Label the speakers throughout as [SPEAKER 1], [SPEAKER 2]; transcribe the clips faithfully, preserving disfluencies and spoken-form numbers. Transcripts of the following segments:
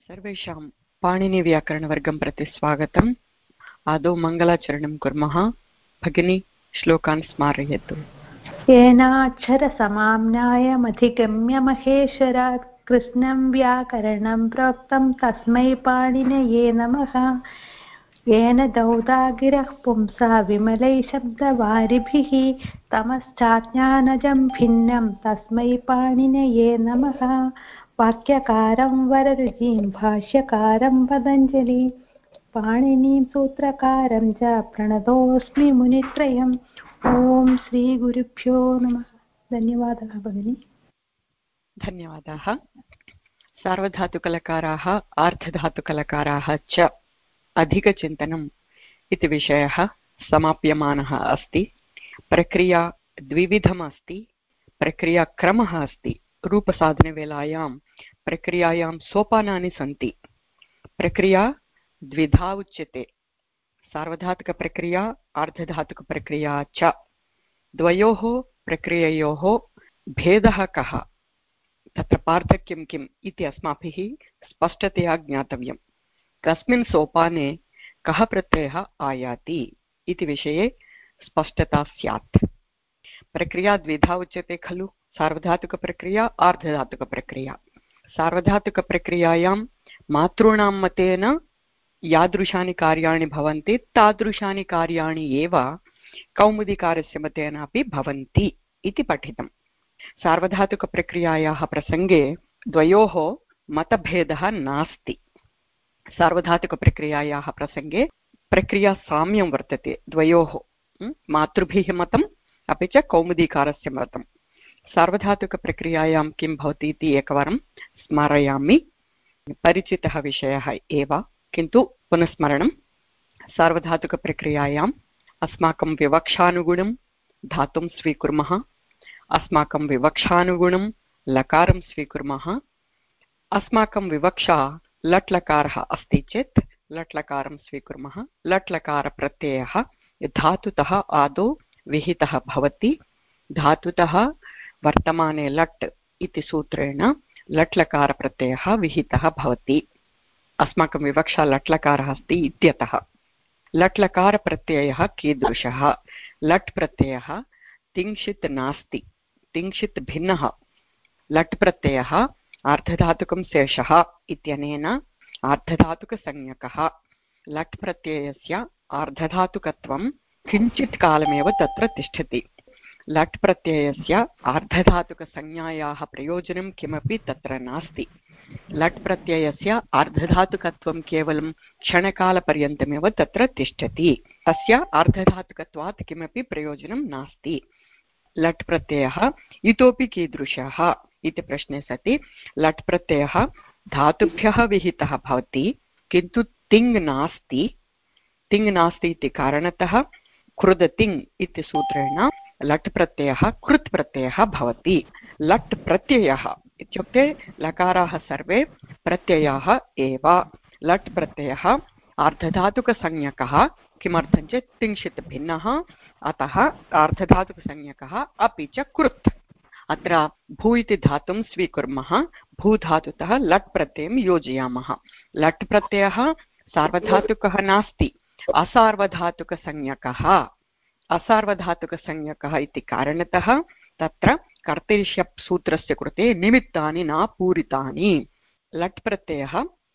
[SPEAKER 1] सर्वेषां पाणिनिव्याकरणवर्गं प्रति स्वागतम्। आदौ मङ्गलाचरणं कुर्मः। भगिनी श्लोकान् स्मारयतु।
[SPEAKER 2] येनाक्षरसमाम्नायमधिगम्य महेश्वरात् कृष्णं व्याकरणं प्रोक्तं तस्मै पाणिनये नमः। येन दौदागिरः पुंसा विमलैः शब्दवारिभिः तमश्चाज्ञानजं भिन्नं तस्मै पाणिनये नमः। वाक्यकारं वररुचिं भाष्यकारं पतञ्जलि पाणिनीं सूत्रकारं च प्रणतोऽस्मि मुनित्रयम्। ओम श्री गुरुभ्यो नमः। धन्यवादः भगिनी।
[SPEAKER 1] धन्यवादाः। सार्वधातुकलकाराः आर्धधातुकलकाराः च अधिकचिन्तनम् इति विषयः समाप्यमानः अस्ति। प्रक्रिया द्विविधमस्ति। प्रक्रियाक्रमः अस्ति। रूपसाधनवेलायां प्रक्रियायां सोपानानि सन्ति। प्रक्रिया द्विधा उच्यते। सार्वधातुकप्रक्रिया आर्धधातुकप्रक्रिया च। द्वयोः प्रक्रिययोः भेदः कः, तत्र पार्थक्यं किम् इति अस्माभिः स्पष्टतया ज्ञातव्यम्। कस्मिन् सोपाने कः प्रत्ययः आयाति इति विषये स्पष्टता स्यात्। प्रक्रिया द्विधा उच्यते खलु, सार्वधातुकप्रक्रिया आर्धधातुकप्रक्रिया। सार्वधातुकप्रक्रियायां मातॄणां मतेन यादृशानि कार्याणि भवन्ति तादृशानि कार्याणि एव कौमुदीकारस्य मतेन अपि भवन्ति इति पठितम्। सार्वधातुकप्रक्रियायाः प्रसङ्गे द्वयोः मतभेदः नास्ति। सार्वधातुकप्रक्रियायाः प्रसङ्गे प्रक्रियासाम्यं वर्तते द्वयोः, मातृभिः मतम् अपि च कौमुदीकारस्य मतम्। सार्वधातुकप्रक्रियायां किं भवति इति एकवारं स्मारयामि। परिचितः विषयः एव, किन्तु पुनस्मरणं। सार्वधातुकप्रक्रियायाम् अस्माकं विवक्षानुगुणं धातुं स्वीकुर्मः। अस्माकं विवक्षानुगुणं लकारं स्वीकुर्मः। अस्माकं विवक्षा लट् लकारः अस्ति चेत् लट् लकारं स्वीकुर्मः। लट् लकारप्रत्ययः धातुतः आदौ विहितः भवति। धातुतः वर्तमाने लट् इति सूत्रेण लट् लकारप्रत्ययः विहितः भवति। अस्माकं विवक्षा लट् लकारः अस्ति इत्यतः लट् लकारप्रत्ययः कीदृशः? लट् प्रत्ययः तिङ्क्षित् नास्ति, तिङ्क्षित् भिन्नः। लट् प्रत्ययः आर्धधातुकं शेषः इत्यनेन आर्धधातुकसंज्ञकः। लट् प्रत्ययस्य आर्धधातुकत्वं किञ्चित् कालमेव तत्र तिष्ठति। लट् प्रत्ययस्य आर्धधातुकसंज्ञायाः प्रयोजनं किमपि तत्र नास्ति। लट् प्रत्ययस्य आर्धधातुकत्वं केवलं क्षणकालपर्यन्तमेव तत्र तिष्ठति। तस्य आर्धधातुकत्वात् किमपि प्रयोजनं नास्ति। लट् प्रत्ययः इतोपि कीदृशः इति प्रश्ने सति लट् प्रत्ययः धातुभ्यः विहितः भवति, किन्तु तिङ् नास्ति। तिङ् नास्ति इति कारणतः कृदतिङ् इति सूत्रेण लट् प्रत्ययः कृत् प्रत्ययः भवति। लट् प्रत्ययः इत्युक्ते लकाराः सर्वे प्रत्ययाः एव। लट् प्रत्ययः आर्धधातुकसंज्ञकः, किमर्थं चेत् तिङ्क्षित् भिन्नः, अतः आर्धधातुकसंज्ञकः अपि च कृत्। अत्र भू इति धातुं स्वीकुर्मः। भूधातुतः लट् प्रत्ययं योजयामः। लट् प्रत्ययः सार्वधातुकः नास्ति, असार्वधातुकसंज्ञकः। असार्वधातुकसंज्ञकः इति कारणतः तत्र कर्तरिष्यप् सूत्रस्य कृते निमित्तानि न पूरितानि। लट् प्रत्ययः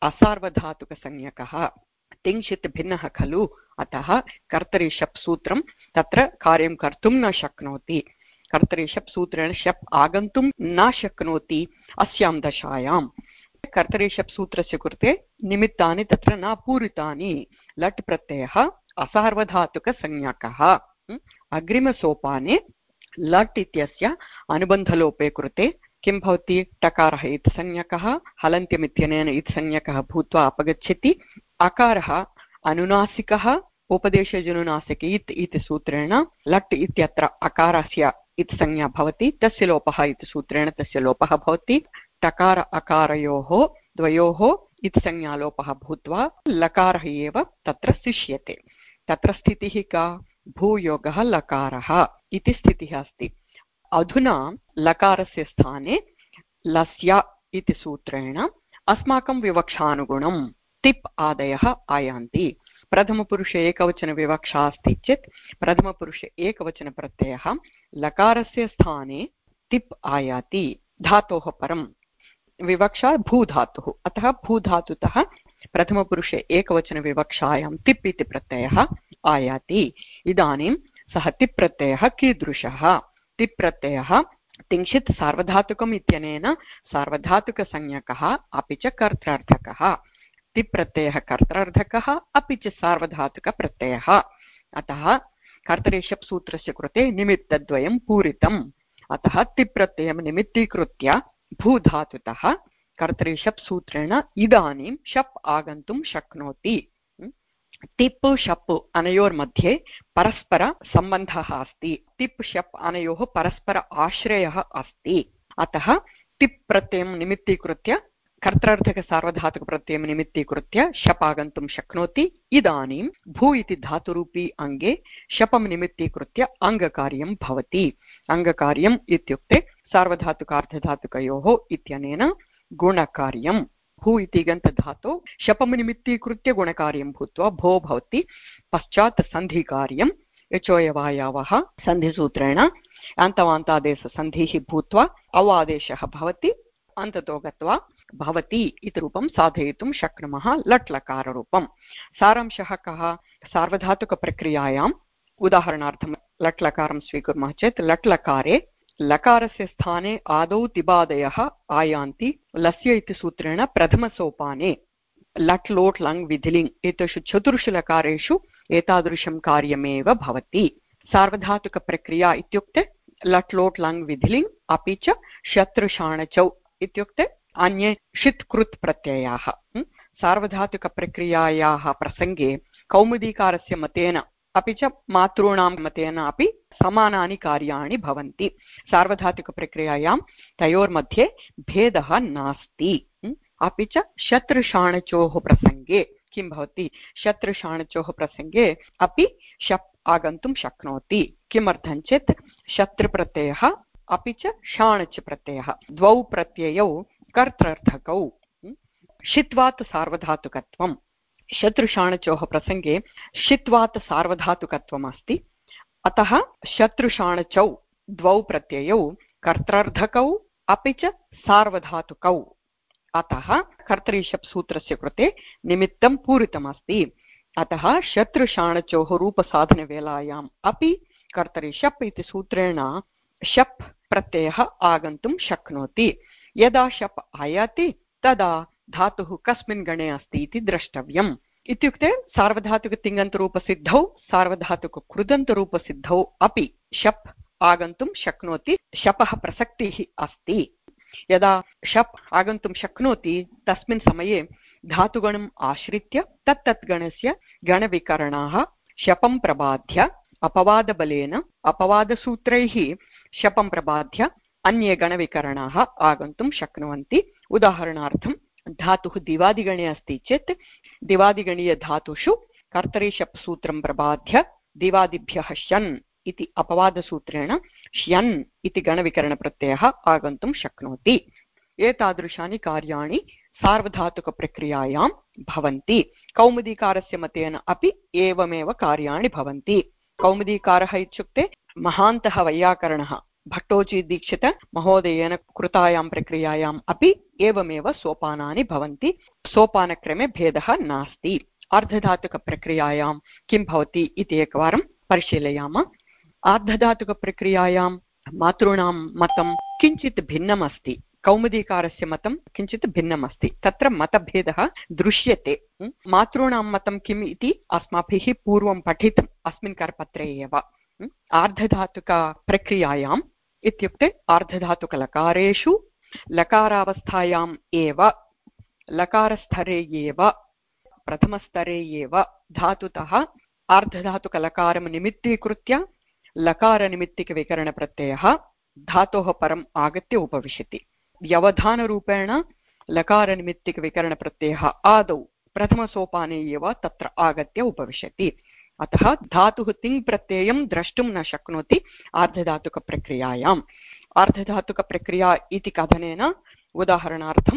[SPEAKER 1] असार्वधातुकसंज्ञकः, तिङ्क्षित् भिन्नः खलु, अतः कर्तरिष्यप् सूत्रं तत्र कार्यं कर्तुं न शक्नोति। कर्तरिष्यप् सूत्रेण शप् आगन्तुं न शक्नोति अस्यां दशायां। कर्तरिष्यप् सूत्रस्य कृते निमित्तानि तत्र न पूरितानि। लट् प्रत्ययः असार्वधातुकसंज्ञकः। अग्रिमसोपाने लट् इत्यस्य अनुबन्धलोपे कृते किं भवति? टकारः इति संज्ञकः हलन्त्यम् इत्यनेन इति संज्ञकः भूत्वा अपगच्छति। अकारः अनुनासिकः उपदेशजनुनासिक इत् इति सूत्रेण लट् इत्यत्र अकारस्य इति संज्ञा भवति, तस्य लोपः इति सूत्रेण तस्य लोपः भवति। टकार अकारयोः द्वयोः इति संज्ञालोपः भूत्वा लकारः एव तत्र शिष्यते। तत्र स्थितिः का? भूयोगः लकारः इति स्थितिः अस्ति। अधुना लकारस्य स्थाने लस्य इति सूत्रेण अस्माकं विवक्षानुगुणं तिप् आदयः आयान्ति। प्रथमपुरुषे एकवचनविवक्षा अस्ति चेत् प्रथमपुरुषे एकवचनप्रत्ययः लकारस्य स्थाने तिप् आयाति। धातोः परं विवक्षा भूधातुः, अतः भूधातुतः प्रथमपुरुषे एकवचनविवक्षायां तिप् इति प्रत्ययः आयाति। इदानीं सः तिप् प्रत्ययः कीदृशः? तिप् प्रत्ययः तिंशित् सार्वधातुकम् इत्यनेन सार्वधातुकसंज्ञकः अपि च कर्त्रार्थकः। तिप् प्रत्ययः कर्त्रार्थकः अपि च सार्वधातुकप्रत्ययः। अतः कर्तरिषप् सूत्रस्य कृते निमित्तद्वयं पूरितम्। अतः तिप् प्रत्ययं निमित्तीकृत्य भूधातुतः कर्तरिषप् सूत्रेण इदानीं शप् आगन्तुं शक्नोति। तिप् शप् अनयोर्मध्ये परस्परसम्बन्धः अस्ति। तिप् शप् अनयोः परस्पर आश्रयः अस्ति। अतः तिप् प्रत्ययं निमित्तीकृत्य कर्त्रार्थकसार्वधातुकप्रत्ययं निमित्तीकृत्य शप् आगन्तुं शक्नोति। इदानीं भू इति धातुरूपी अङ्गे शपं निमित्तीकृत्य अङ्गकार्यं भवति। अङ्गकार्यम् इत्युक्ते सार्वधातुकार्धधातुकयोः इत्यनेन गुणकार्यं। भू इति गन्तधातौ शपं निमित्तीकृत्य गुणकार्यं भूत्वा भो भवति। पश्चात् सन्धिकार्यं यचोयवायावः सन्धिसूत्रेण अन्तवान्तादेशसन्धिः भूत्वा अवादेशः भवति। अन्ततो गत्वा भवति इति रूपं साधयितुं शक्नुमः लट्लकाररूपं। सारांशः कः? सार्वधातुकप्रक्रियायाम् उदाहरणार्थं लट्लकारं स्वीकुर्मः चेत् लट्लकारे लकारस्य स्थाने आदौ तिबादयः आयान्ति। लस्य इति सूत्रेण प्रथमसोपाने लट् लोट् लङ् विधिलिङ् एतेषु चतुर्षु लकारेषु एतादृशं कार्यमेव भवति। सार्वधातुकप्रक्रिया इत्युक्ते लट् लोट् लङ् विधिलिङ् अपि च शत्रुषाणचौ इत्युक्ते अन्ये षित् कृत् प्रत्ययाः। सार्वधातुकप्रक्रियायाः प्रसङ्गे कौमुदीकारस्य मतेन अपि च मातॄणां मतेन अपि समानानि कार्याणि भवन्ति। सार्वधातुकप्रक्रियायां तयोर्मध्ये भेदः नास्ति। अपि च शत्रुषाणचोः प्रसङ्गे किं भवति? शत्रुषाणचोः प्रसङ्गे अपि शप् आगन्तुं शक्नोति। किमर्थं चेत् शत्रुप्रत्ययः अपि च शाणच् प्रत्ययः द्वौ प्रत्ययौ कर्त्रर्थकौ। षित्वात् सार्वधातुकत्वं। शत्रुषाणचोः प्रसङ्गे षित्वात् सार्वधातुकत्वम् अस्ति। अतः शत्रुषाणचौ द्वौ प्रत्ययौ कर्त्रार्थकौ अपि च सार्वधातुकौ। अतः कर्तरिषप् सूत्रस्य कृते निमित्तं पूरितमस्ति। अतः शत्रुषाणचोः रूपसाधनवेलायाम् अपि कर्तरिषप् इति सूत्रेण शप् प्रत्ययः आगन्तुं शक्नोति। यदा शप् आयाति तदा धातुः कस्मिन् गणे अस्ति इति द्रष्टव्यम्। इत्युक्ते सार्वधातुकतिङन्तरूपसिद्धौ सार्वधातुककृदन्तरूपसिद्धौ अपि शप् आगन्तुं शक्नोति। शपः प्रसक्तिः अस्ति। यदा शप् आगन्तुं शक्नोति तस्मिन् समये धातुगणम् आश्रित्य तत्तत् गणस्य गणविकरणाः शपं प्रबाध्य अपवादबलेन अपवादसूत्रैः शपं प्रबाध्य अन्ये गणविकरणाः आगन्तुं शक्नुवन्ति। उदाहरणार्थं धातुः दिवादिगणे अस्ति चेत् दिवादिगणीयधातुषु कर्तरिषप् सूत्रं प्रबाध्य दिवादिभ्यः श्यन् इति अपवादसूत्रेण श्यन् इति गणविकरणप्रत्ययः आगन्तुं शक्नोति। एतादृशानि कार्याणि सार्वधातुकप्रक्रियायां भवन्ति। कौमुदीकारस्य मतेन अपि एवमेव कार्याणि भवन्ति। कौमुदीकारः इत्युक्ते महान्तः वैयाकरणः भट्टोजी दीक्षित महोदयेन कृतायां प्रक्रियायाम् अपि एवमेव सोपानानि भवन्ति। सोपानक्रमे भेदः नास्ति। अर्धधातुकप्रक्रियायां किं भवति इति एकवारं परिशीलयामः। अर्धधातुकप्रक्रियायां मातॄणां मतं किञ्चित् भिन्नम् अस्ति। कौमुदीकारस्य मतं किञ्चित् भिन्नम् अस्ति। तत्र मतभेदः दृश्यते। मातॄणां मतं किम् इति अस्माभिः पूर्वं पठितम् अस्मिन् करपत्रे एव। आर्धधातुकप्रक्रियायाम् इत्युक्ते आर्धधातुकलकारेषु लकारावस्थायाम् एव लकारस्तरे एव प्रथमस्तरे एव धातुतः आर्धधातुकलकारं निमित्तीकृत्य लकारनिमित्तिकविकरणप्रत्ययः धातोः परम् आगत्य उपविशति। व्यवधानरूपेण लकारनिमित्तिकविकरणप्रत्ययः आदौ प्रथमसोपाने एव तत्र आगत्य उपविशति। अतः धातुः तिङ् प्रत्ययं द्रष्टुं न शक्नोति आर्धधातुकप्रक्रियायाम्। आर्धधातुकप्रक्रिया इति कथनेन उदाहरणार्थं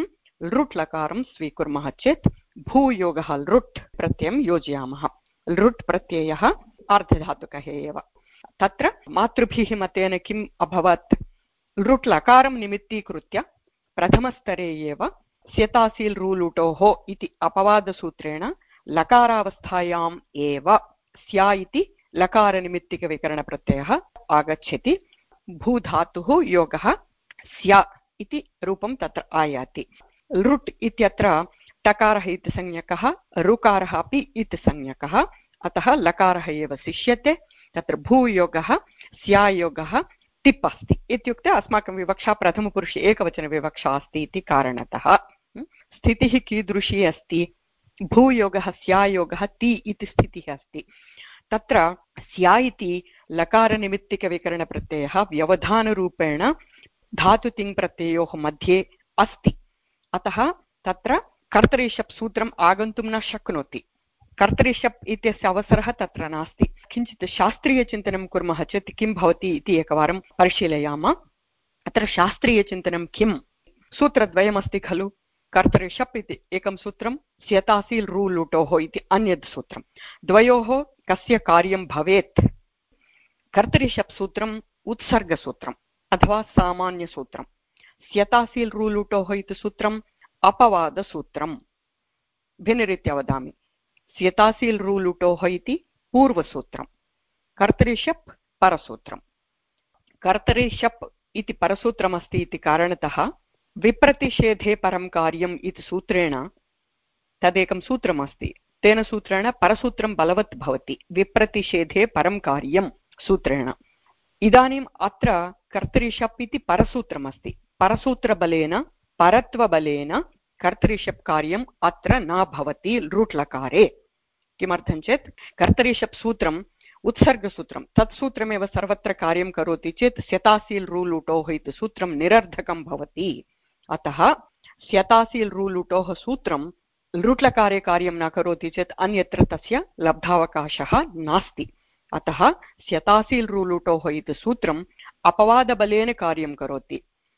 [SPEAKER 1] लृट् लकारं स्वीकुर्मः चेत् भूयोगः लृट् प्रत्ययं योजयामः। लृट् प्रत्ययः आर्धधातुकः एव। तत्र मातृभिः मतेन किम् अभवत्? लृट् लकारं निमित्तीकृत्य प्रथमस्तरे एव स्यतासील् रूलुटोः इति अपवादसूत्रेण लकारावस्थायाम् एव स्या इति लकारनिमित्तिकविकरणप्रत्ययः आगच्छति। भूधातुः योगः स्या इति रूपं तत्र आयाति। लृट् इत्यत्र टकारः इति संज्ञकः, ऋकारः अपि इति संज्ञकः, अतः लकारः एव शिष्यते। तत्र भूयोगः स्यायोगः टिप् अस्ति इत्युक्ते अस्माकं विवक्षा प्रथमपुरुषे एकवचनविवक्षा अस्ति इति कारणतः। स्थितिः कीदृशी अस्ति? भूयोगः स्यायोगः ति इति स्थितिः अस्ति। तत्र स्या इति लकारनिमित्तिकविकरणप्रत्ययः व्यवधानरूपेण धातुतिङ् प्रत्ययोः मध्ये अस्ति। अतः तत्र कर्तरिशप् सूत्रम् आगन्तुं न शक्नोति। कर्तरिशप् इत्यस्य अवसरः तत्र नास्ति। किञ्चित् शास्त्रीयचिन्तनं कुर्मः चेत् किं भवति इति एकवारं परिशीलयामः। अत्र शास्त्रीयचिन्तनं किं? सूत्रद्वयमस्ति खलु। कर्तरिशप् इति एकं सूत्रं, स्यतासील् रूलुटोः इति अन्यद् सूत्रं। द्वयोः कस्य कार्यं भवेत्? कर्तरिशप् सूत्रम् उत्सर्गसूत्रम् अथवा सामान्यसूत्रम्। स्यतासील् रूलुटोः इति सूत्रम् अपवादसूत्रम्। भिन्नरीत्या वदामि, स्यतासील् रूलुटोः इति पूर्वसूत्रम्, कर्तरिशप् परसूत्रम्। कर्तरिशप् इति परसूत्रमस्ति इति कारणतः विप्रतिषेधे परं कार्यम् इति सूत्रेण, तदेकं सूत्रमस्ति, तेन सूत्रेण परसूत्रं बलवत् भवति। विप्रतिषेधे परं कार्यं सूत्रेण। इदानीम् अत्र कर्तरिशप् इति परसूत्रमस्ति। परसूत्रबलेन परत्वबलेन कर्तरिशप् कार्यम् अत्र न भवति लृट् लकारे। किमर्थं चेत् कर्तरिशप् सूत्रम् उत्सर्गसूत्रं, तत् सूत्रमेव सर्वत्र कार्यं करोति चेत् स्यतासील् रूलुटोः इति सूत्रं निरर्थकं भवति। अतः स्यतासील् रूलुटोः सूत्रं लृट् लकारे कार्यं न करोति चेत् अन्यत्र तस्य लब्धावकाशः नास्ति। अतः स्यतासील् रूलुटोः इति सूत्रम् अपवादबलेन कार्यं करोति।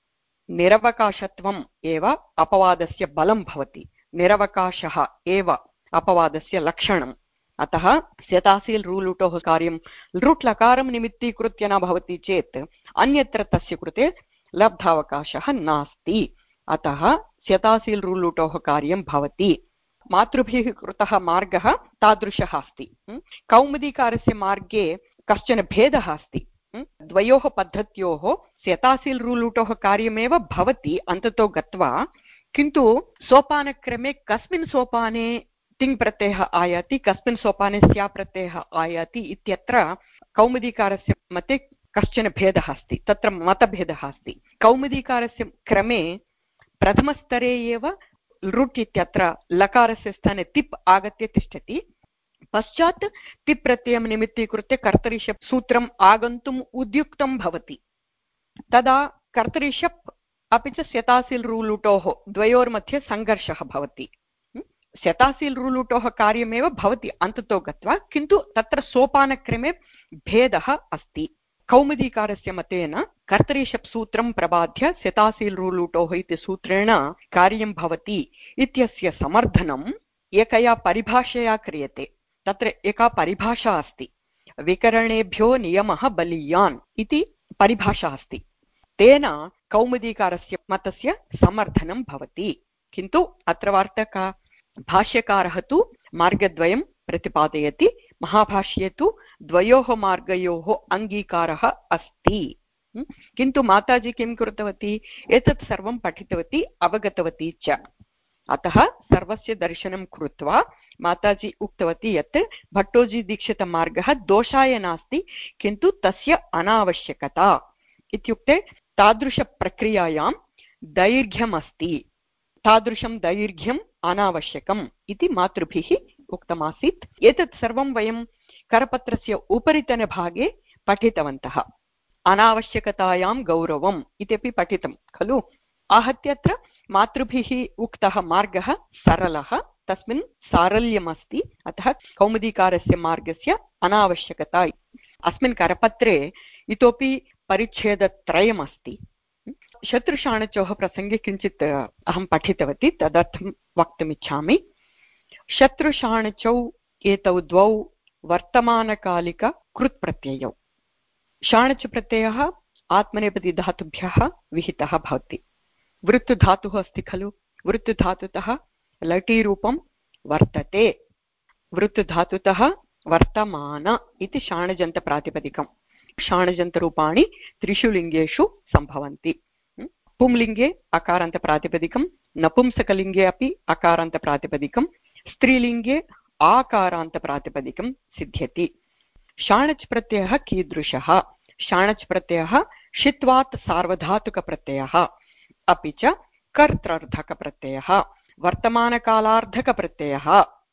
[SPEAKER 1] निरवकाशत्वम् एव अपवादस्य बलं भवति। निरवकाशः एव अपवादस्य लक्षणम्। अतः स्यतासील् रूलुटोः कार्यं लृट् लकारं निमित्तीकृत्य न भवति चेत् अन्यत्र तस्य कृते लब्धावकाशः नास्ति। अतः स्यतासील् रूलुटोः कार्यं भवति। मातृभिः कृतः मार्गः तादृशः अस्ति। कौमुदीकारस्य मार्गे कश्चन भेदः अस्ति। द्वयोः पद्धत्योः स्यतासील् रूलुटोः कार्यमेव भवति अन्ततो गत्वा, किन्तु सोपानक्रमे कस्मिन् सोपाने तिङ् प्रत्ययः आयाति, कस्मिन् सोपाने स्या प्रत्ययः आयाति इत्यत्र कौमुदीकारस्य मते कश्चन भेदः अस्ति। तत्र मतभेदः अस्ति। कौमुदीकारस्य क्रमे प्रथमस्तरे एव लृट् इत्यत्र लकारस्य स्थाने तिप् आगत्य तिष्ठति। पश्चात् तिप् प्रत्ययं निमित्तीकृत्य कर्तरिशप् सूत्रम् आगन्तुम् उद्युक्तं भवति। तदा कर्तरिशप् अपि च स्यतासील् रूलुटोः द्वयोर्मध्ये सङ्घर्षः भवति। स्यतासील् रूलुटोः कार्यमेव भवति अन्ततो गत्वा, किन्तु तत्र सोपानक्रमे भेदः अस्ति। कौमुदीकारस्य मतेन कर्तरिशप् सूत्रं प्रबाध्य स्यतासील् रूलुटोः इति सूत्रेण कार्यं भवति इत्यस्य समर्थनम् एकया परिभाषया क्रियते। तत्र एका परिभाषा अस्ति, विकरणेभ्यो नियमः बलीयान् इति परिभाषा अस्ति। तेन कौमुदीकारस्य मतस्य समर्थनं भवति। किन्तु अत्र वार्ता, भाष्यकारः तु मार्गद्वयं प्रतिपादयति। महाभाष्ये तु द्वयोः मार्गयोः अङ्गीकारः अस्ति। किन्तु माताजी किं कृतवती? एतत् सर्वं पठितवती, अवगतवती च। अतः सर्वस्य दर्शनं कृत्वा माताजी उक्तवती यत् भट्टोजीदीक्षितमार्गः दोषाय नास्ति, किन्तु तस्य अनावश्यकता। इत्युक्ते तादृशप्रक्रियायां दैर्घ्यम् अस्ति, तादृशं दैर्घ्यम् अनावश्यकम् इति मातृभिः उक्तमासीत्। एतत् सर्वं वयं करपत्रस्य उपरितनभागे पठितवन्तः। अनावश्यकतायां गौरवम् इत्यपि पठितं खलु। आहत्य अत्र मातृभिः उक्तः मार्गः सरलः, तस्मिन् सारल्यमस्ति। अतः कौमुदीकारस्य मार्गस्य अनावश्यकता। अस्मिन् करपत्रे इतोपि परिच्छेदत्रयमस्ति। शत्रुशाणचोः प्रसङ्गे किञ्चित् अहं पठितवती, तदर्थं वक्तुमिच्छामि। शत्रुशाणचौ एतौ द्वौ वर्तमानकालिककृत्प्रत्ययौ। शाणच प्रत्ययः आत्मनेपदी धातुभ्यः विहितः भवति। वृत्तधातुः अस्ति खलु, वृत्तधातुतः लटीरूपं वर्तते, वृत्तधातुतः वर्तमान इति शाणजन्तप्रातिपदिकम्। शाणजन्तरूपाणि त्रिषु लिङ्गेषु सम्भवन्ति। पुंलिङ्गे अकारान्तप्रातिपदिकं, नपुंसकलिङ्गे अपि अकारान्तप्रातिपदिकं, स्त्रीलिङ्गे आकारान्तप्रातिपदिकं सिद्ध्यति। शाणच् प्रत्ययः कीदृशः? शाणच् प्रत्ययः षित्वात् सार्वधातुकप्रत्ययः, अपि च कर्त्रर्थकप्रत्ययः, वर्तमानकालार्धकप्रत्ययः।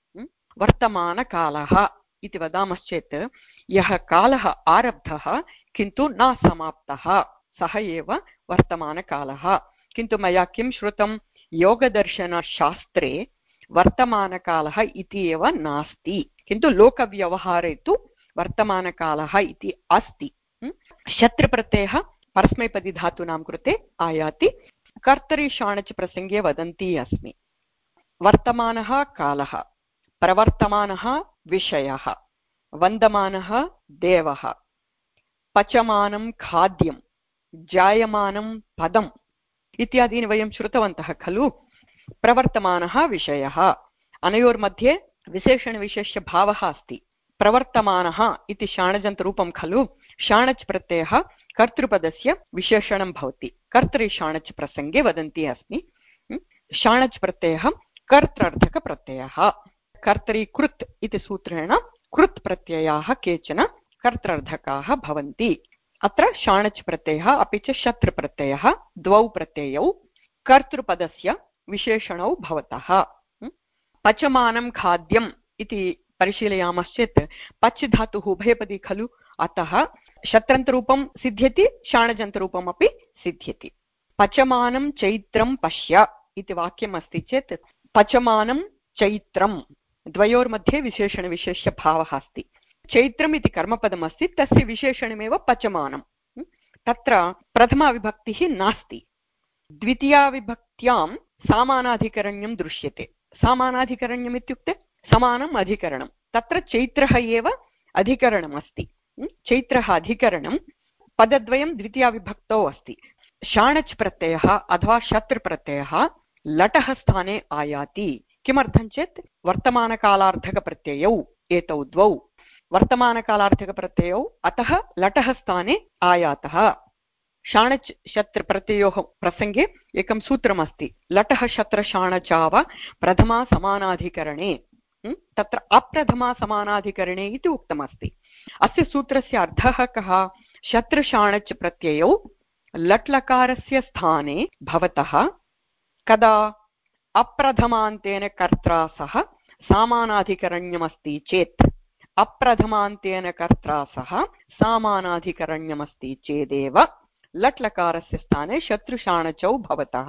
[SPEAKER 1] वर्तमानकालः इति वदामश्चेत् यः कालः आरब्धः किन्तु न समाप्तः सः एव वर्तमानकालः। किन्तु मया किं श्रुतं, योगदर्शनशास्त्रे वर्तमानकालः इति एव नास्ति, किन्तु लोकव्यवहारे तु वर्तमानकालः इति अस्ति। शत्रुप्रत्ययः परस्मैपदीधातूनां कृते आयाति। कर्तरि शाणच् प्रसङ्गे वदन्ती अस्मि। वर्तमानः कालः, प्रवर्तमानः विषयः, वन्दमानः देवः, पचमानं खाद्यं, जायमानं पदम् इत्यादीनि वयं श्रुतवन्तः खलु। प्रवर्तमानः विषयः, अनयोर्मध्ये विशेषणविशेष्यभावः अस्ति। प्रवर्तमानः इति शाणजन्तरूपं खलु। शाणच् प्रत्ययः कर्तृपदस्य विशेषणं भवति। कर्तरि शाणच् प्रसङ्गे वदन्ती अस्मि। शाणच् प्रत्ययः कर्त्रर्थकप्रत्ययः। कर्तरि कृत् इति सूत्रेण कृत् प्रत्ययाः केचन कर्त्रर्थकाः भवन्ति। अत्र शाणच् प्रत्ययः अपि च शत्रुप्रत्ययः द्वौ प्रत्ययौ कर्तृपदस्य विशेषणौ भवतः। पचमानं खाद्यम् इति परिशीलयामश्चेत् पच् धातुः उभयपदी खलु, अतः शत्रन्तरूपं सिद्ध्यति, शाणजन्तरूपम् अपि सिद्ध्यति। पचमानं चैत्रं पश्य इति वाक्यम् अस्ति चेत् पचमानं चैत्रं द्वयोर्मध्ये विशेषणविशेष्यभावः अस्ति। चैत्रम् इति कर्मपदमस्ति, तस्य विशेषणमेव पचमानं। तत्र प्रथमाविभक्तिः नास्ति। द्वितीयाविभक्त्यां समानाधिकरण्यं दृश्यते। समानाधिकरण्यम् इत्युक्ते समानम् अधिकरणं, तत्र चैत्रः एव अधिकरणम् अस्ति। चैत्रः अधिकरणं, पदद्वयं द्वितीयाविभक्तौ अस्ति। शाणच् प्रत्ययः अथवा शत्रुप्रत्ययः लटः स्थाने आयाति। किमर्थं चेत् वर्तमानकालार्धकप्रत्ययौ एतौ द्वौ वर्तमानकालार्धकप्रत्ययौ, अतः लटः स्थाने आयातः। शाणच् शत्रुप्रत्ययोः प्रसङ्गे एकं सूत्रमस्ति, लटः शत्रशाणचाव प्रथमा समानाधिकरणे। तत्र अप्रथमा समानाधिकरणे इति उक्तमस्ति। अस्य सूत्रस्य अर्थः कः? शत्रुशाणच् प्रत्ययौ लट्लकारस्य स्थाने भवतः कदा अप्रथमान्तेन कर्त्रा सह समानाधिकरण्यमस्ति चेत्, अप्रथमान्तेन कर्त्रा सह समानाधिकरण्यमस्ति चेदेव लट्लकारस्य स्थाने शत्रुशाणचौ भवतः।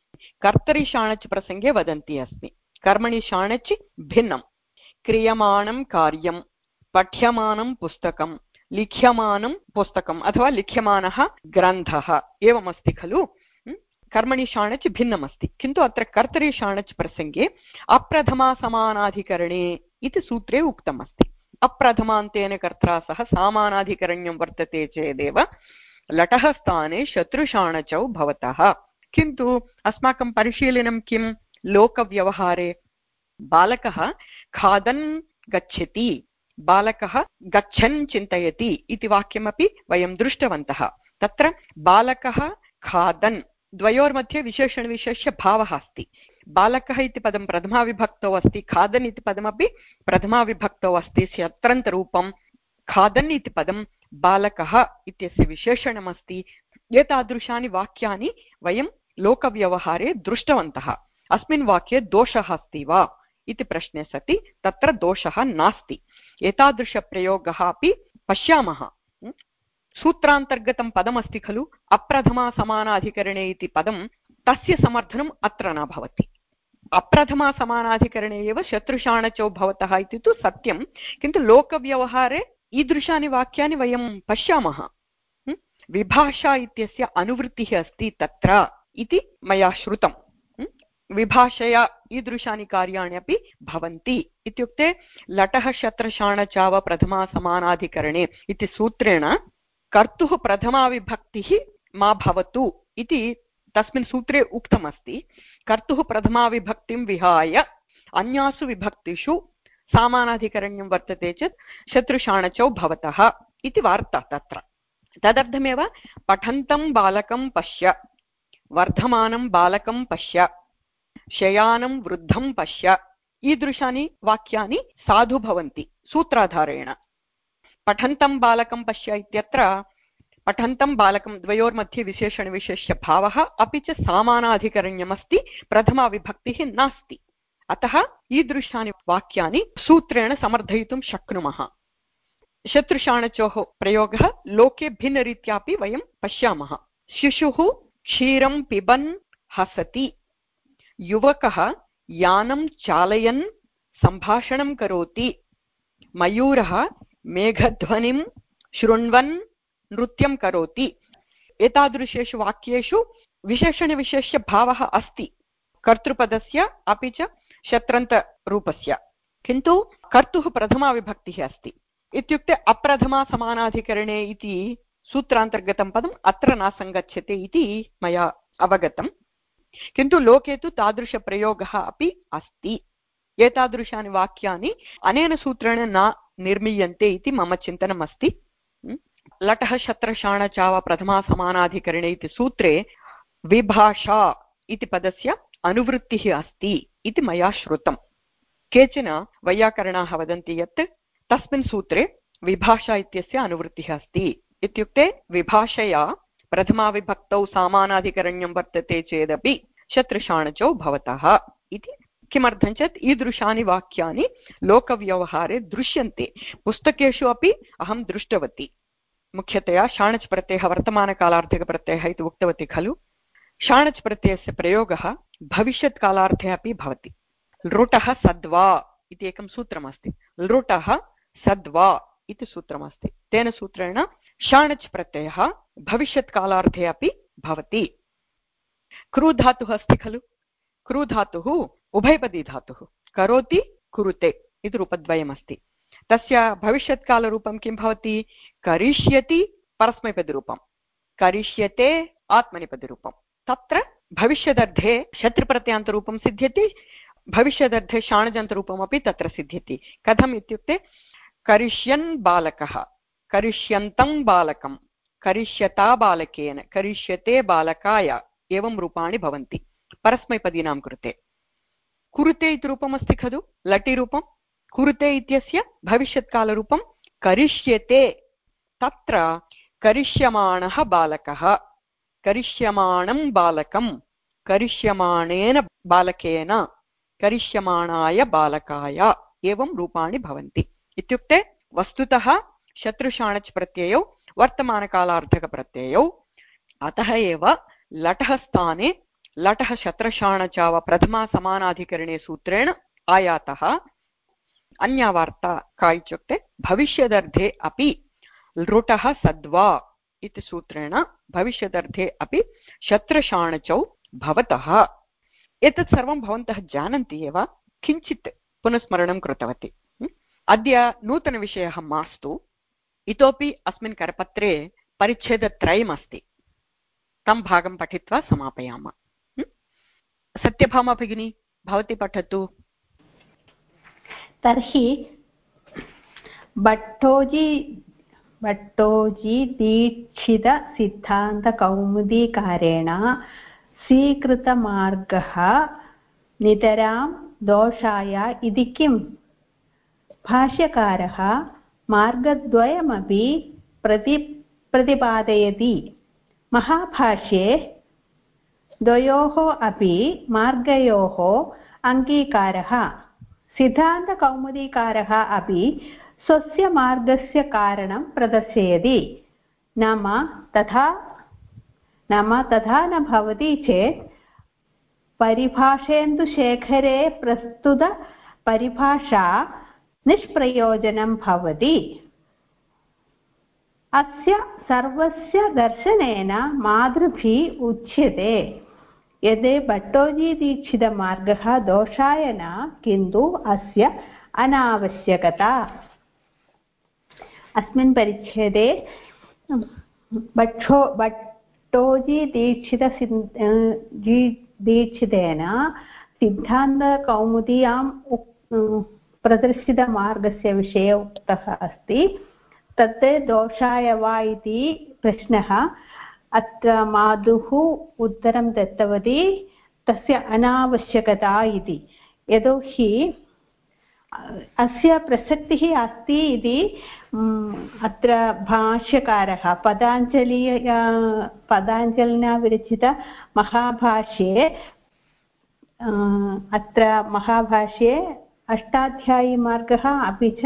[SPEAKER 1] कर्तरि शाणच् प्रसङ्गे वदन्ती अस्मि। कर्मणि शाणचि भिन्नं। क्रियमाणं कार्यं, पठ्यमानं पुस्तकं, लिख्यमानं पुस्तकम् अथवा लिख्यमानः ग्रन्थः एवमस्ति खलु। कर्मणि शाणच् भिन्नमस्ति, किन्तु अत्र कर्तरि शाणच् प्रसङ्गे अप्रथमा समानाधिकरणे इति सूत्रे उक्तमस्ति। अप्रथमान्तेन कर्त्रा सह समानाधिकरण्यं वर्तते चेदेव लटः स्थाने शत्रुशाणचौ भवतः। किन्तु अस्माकं परिशीलनं किं? लोकव्यवहारे बालकः खादन् गच्छति, बालकः गच्छन् चिन्तयति इति वाक्यमपि वयं दृष्टवन्तः। तत्र बालकः खादन् द्वयोर्मध्ये विशेषणविशेष्यभावः अस्ति। बालकः इति पदं प्रथमाविभक्तौ अस्ति, खादन् इति पदमपि प्रथमाविभक्तौ अस्ति। शत्रन्तरूपं खादन् इति पदं बालकः इत्यस्य विशेषणमस्ति। एतादृशानि वाक्यानि वयं लोकव्यवहारे दृष्टवन्तः। अस्मिन् वाक्ये दोषः अस्ति वा इति प्रश्ने सति तत्र दोषः नास्ति। एतादृशप्रयोगः अपि पश्यामः। सूत्रान्तर्गतं पदमस्ति खलु, अप्रथमा समानाधिकरणे इति पदं, तस्य समर्थनम् अत्र न भवति। अप्रथमा समानाधिकरणे एव शत्रुशाणचौ भवतः इति तु सत्यं, किन्तु लोकव्यवहारे ईदृशानि वाक्यानि वयं पश्यामः। विभाषा इत्यस्य अनुवृत्तिः अस्ति तत्र इति मया श्रुतं। विभाषया ईदृशानि कार्याणि अपि भवन्ति इत्युक्ते लटः शत्रशाणचाव प्रथमा समानाधिकरणे इति सूत्रेण कर्तुः प्रथमा विभक्तिः मा भवतु इति तस्मिन् सूत्रे उक्तमस्ति। कर्तुः प्रथमा विभक्तिं विहाय अन्यासु विभक्तिषु समानाधिकरण्यं वर्तते चेत् शत्रुशाणचौ भवतः इति वार्ता तत्र। तदर्थमेव पठन्तं बालकं पश्य, वर्धमानं बालकं पश्य, शयानं वृद्धं पश्य ईदृशानि वाक्यानि साधु भवन्ति सूत्राधारेण। पठन्तं बालकं पश्य इत्यत्र पठन्तं बालकं द्वयोर्मध्ये विशेषणविशेष्य भावः अपि च समानाधिकरण्यमस्ति, प्रथमा विभक्तिः नास्ति। अतः ईदृशानि वाक्यानि सूत्रेण समर्थयितुं शक्नुमः। शत्रुशाणचोः प्रयोगः लोके भिन्नरीत्यापि वयं पश्यामः। शिशुः क्षीरं पिबन् हसति, युवकः यानं चालयन् सम्भाषणं करोति, मयूरः मेघध्वनिं शृण्वन् नृत्यं करोति। एतादृशेषु वाक्येषु विशेषणविशेष्य भावः अस्ति कर्तृपदस्य अपि च शत्रन्तरूपस्य, किन्तु कर्तुः प्रथमा विभक्तिः अस्ति इत्युक्ते अप्रथमा समानाधिकरणे इति सूत्रान्तर्गतं पदम् अत्र न सङ्गच्छते इति मया अवगतम्। किन्तु लोके तु तादृशप्रयोगः अपि अस्ति। एतादृशानि वाक्यानि अनेन सूत्रेण न निर्मीयन्ते इति मम चिन्तनम् अस्ति। लटः शत्रशाणचाव प्रथमा समानाधिकरणे इति सूत्रे विभाषा इति पदस्य अनुवृत्तिः अस्ति इति मया श्रुतं। केचन वैयाकरणाः वदन्ति यत् तस्मिन् सूत्रे विभाषा इत्यस्य अनुवृत्तिः अस्ति इत्युक्ते विभाषया प्रथमा विभक्तौ समानाधिकरण्यं वर्तते चेदपि शत्रुशाणचौ भवतः इति। किमर्थं चेत् ईदृशानि वाक्यानि लोकव्यवहारे दृश्यन्ते, पुस्तकेषु अपि अहं दृष्टवती। मुख्यतया शाणच् प्रत्ययः वर्तमानकालार्थकप्रत्ययः इति उक्तवती खलु। शाणच् प्रत्ययस्य प्रयोगः भविष्यत्कालार्थे अपि भवति। लृटः सद्वा इति एकं सूत्रमस्ति, लृटः सद्वा इति सूत्रमस्ति। तेन सूत्रेण शाणच् प्रत्ययः भविष्यत्कालार्थे अपि भवति। क्रूधातुः अस्ति खलु, क्रूधातुः उभयपदी धातुः, करोति कुरुते इति रूपद्वयमस्ति। तस्य भविष्यत्कालरूपं किं भवति? करिष्यति परस्मैपदीरूपं, करिष्यते आत्मनेपदीरूपं। तत्र भविष्यदर्थे शत्रुप्रत्ययान्तरूपं सिद्ध्यति, भविष्यदर्थे शाणजन्तरूपमपि तत्र सिद्ध्यति। कथम् इत्युक्ते करिष्यन् बालकः, करिष्यन्तं बालकं, करिष्यता बालकेन, करिष्यते बालकाय, एवं रूपाणि भवन्ति परस्मैपदीनां कृते। कुरुते इति रूपमस्ति खलु, लटिरूपं। कुरुते इत्यस्य भविष्यत्कालरूपं करिष्यते। तत्र करिष्यमाणः बालकः, करिष्यमाणं बालकं, करिष्यमाणेन बालकेन, करिष्यमाणाय बालकाय, एवं रूपाणि भवन्ति। इत्युक्ते वस्तुतः शत्रुशाणच् प्रत्ययौ वर्तमानकालार्थकप्रत्ययौ, अतः एव लटः स्थाने लटः शत्रशाणचाव प्रथमा समानाधिकरणे सूत्रेण आयातः। अन्या वार्ता का इत्युक्ते भविष्यदर्थे अपि लृटः सद्वा इति सूत्रेण भविष्यदर्थे अपि शत्रशाणचौ भवतः। एतत् सर्वं भवन्तः जानन्ति एव, किञ्चित् पुनस्मरणं कृतवती। अद्य नूतनविषयः मास्तु, इतोपि अस्मिन् करपत्रे परिच्छेदत्रयम् अस्ति, तं भागं पठित्वा समापयामः। सत्यभामा भगिनी, भवती पठतु।
[SPEAKER 2] तर्हि भट्टोजी भट्टोजी दीक्षित सिद्धान्तकौमुदीकारेण स्वीकृतमार्गः नितरां दोषाय इति किम्? भाष्यकारः मार्गद्वयमपि प्रति प्रतिपादयति। महाभाष्ये द्वयोः अपि मार्गयोः अङ्गीकारः, सिद्धान्तकौमुदीकारः अपि स्वस्य मार्गस्य कारणं प्रदर्शयति। नाम तथा नाम तथा न भवति चेत् परिभाषेन्दुशेखरे प्रस्तुत परिभाषा निष्प्रयोजनं भवति। अस्य सर्वस्य दर्शनेन मातृभिः उच्यते यद् भट्टोजीदीक्षितमार्गः दोषाय न किन्तु अस्य अनावश्यकता। अस्मिन् परिच्छेदे भट्टो भट्टोजीदीक्षित दीक्षितेन सिद्धान्तकौमुद्यां प्रदर्शितमार्गस्य विषये उक्तः अस्ति। तत् दोषाय वा इति प्रश्नः। अत्र मातुः उत्तरं दत्तवती तस्य अनावश्यकता इति। यतोहि अस्य प्रसक्तिः अस्ति इति अत्र भाष्यकारः पतञ्जलि पतञ्जलिना विरचित महाभाष्ये अत्र महाभाष्ये अष्टाध्यायीमार्गः अपि च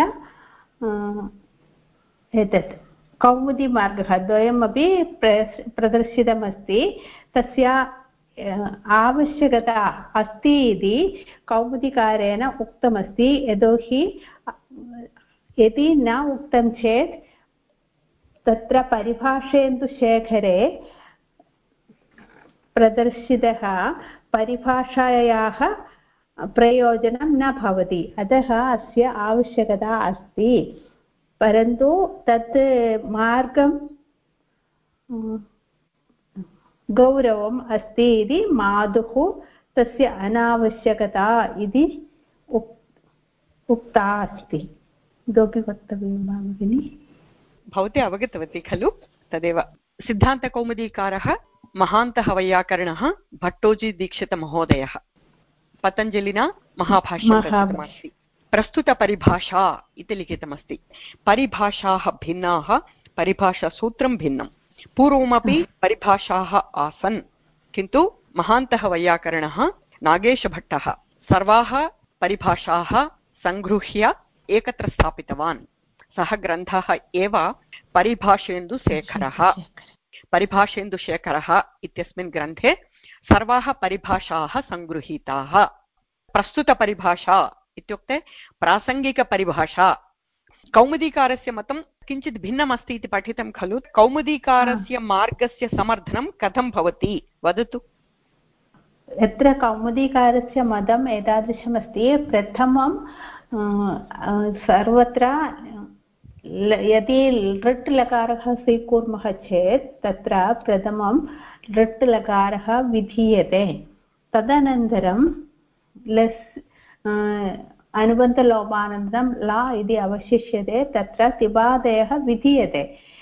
[SPEAKER 2] एतत् कौमुदीमार्गः द्वयमपि प्रदर्शितमस्ति। तस्य आवश्यकता अस्ति इति कौमुदीकारेण उक्तमस्ति। यतोहि यदि न उक्तं चेत् तत्र परिभाषेन्दुशेखरे प्रदर्शितः परिभाषायाः प्रयोजनं न भवति। अतः अस्य आवश्यकता अस्ति। परन्तु तत् मार्गं गौरवम् अस्ति इति मातुः तस्य अनावश्यकता इति उक्ता अस्ति। इतोपि वक्तव्यं वा भगिनि?
[SPEAKER 1] भवती अवगतवती खलु? तदेव सिद्धान्तकौमुदीकारः महान्तः वैयाकरणः भट्टोजीदीक्षितमहोदयः पतञ्जलिना महाभाष्यं प्रस्तुतमस्ति। प्रस्तुतपरिभाषा इति लिखितमस्ति। परिभाषाः भिन्नाः, परिभाषासूत्रं भिन्नं। पूर्वमपि परिभाषाः आसन्, किन्तु महान्तः वैयाकरणः नागेशभट्टः सर्वाः परिभाषाः सङ्गृह्य एकत्र स्थापितवान्। सः ग्रन्थः एव परिभाषेन्दुशेखरः। परिभाषेन्दुशेखरः इत्यस्मिन् ग्रन्थे सर्वाः परिभाषाः सङ्गृहीताः। प्रस्तुतपरिभाषा इत्युक्ते प्रासङ्गिकपरिभाषा। कौमुदीकारस्य मतं किञ्चित् भिन्नमस्ति इति पठितं खलु? कौमुदीकारस्य मार्गस्य समर्थनं कथं भवति वदतु।
[SPEAKER 2] यत्र कौमुदीकारस्य मतं एतादृशमस्ति। प्रथमं सर्वत्र यदि लृट् लकारः स्वीकुर्मः चेत् तत्र प्रथमं लृट् लकारः विधीयते। तदनन्तरं लस् अनुबन्धलोपानन्तरं ला इति अवशिष्यते। तत्र तिबादयः विधीयते।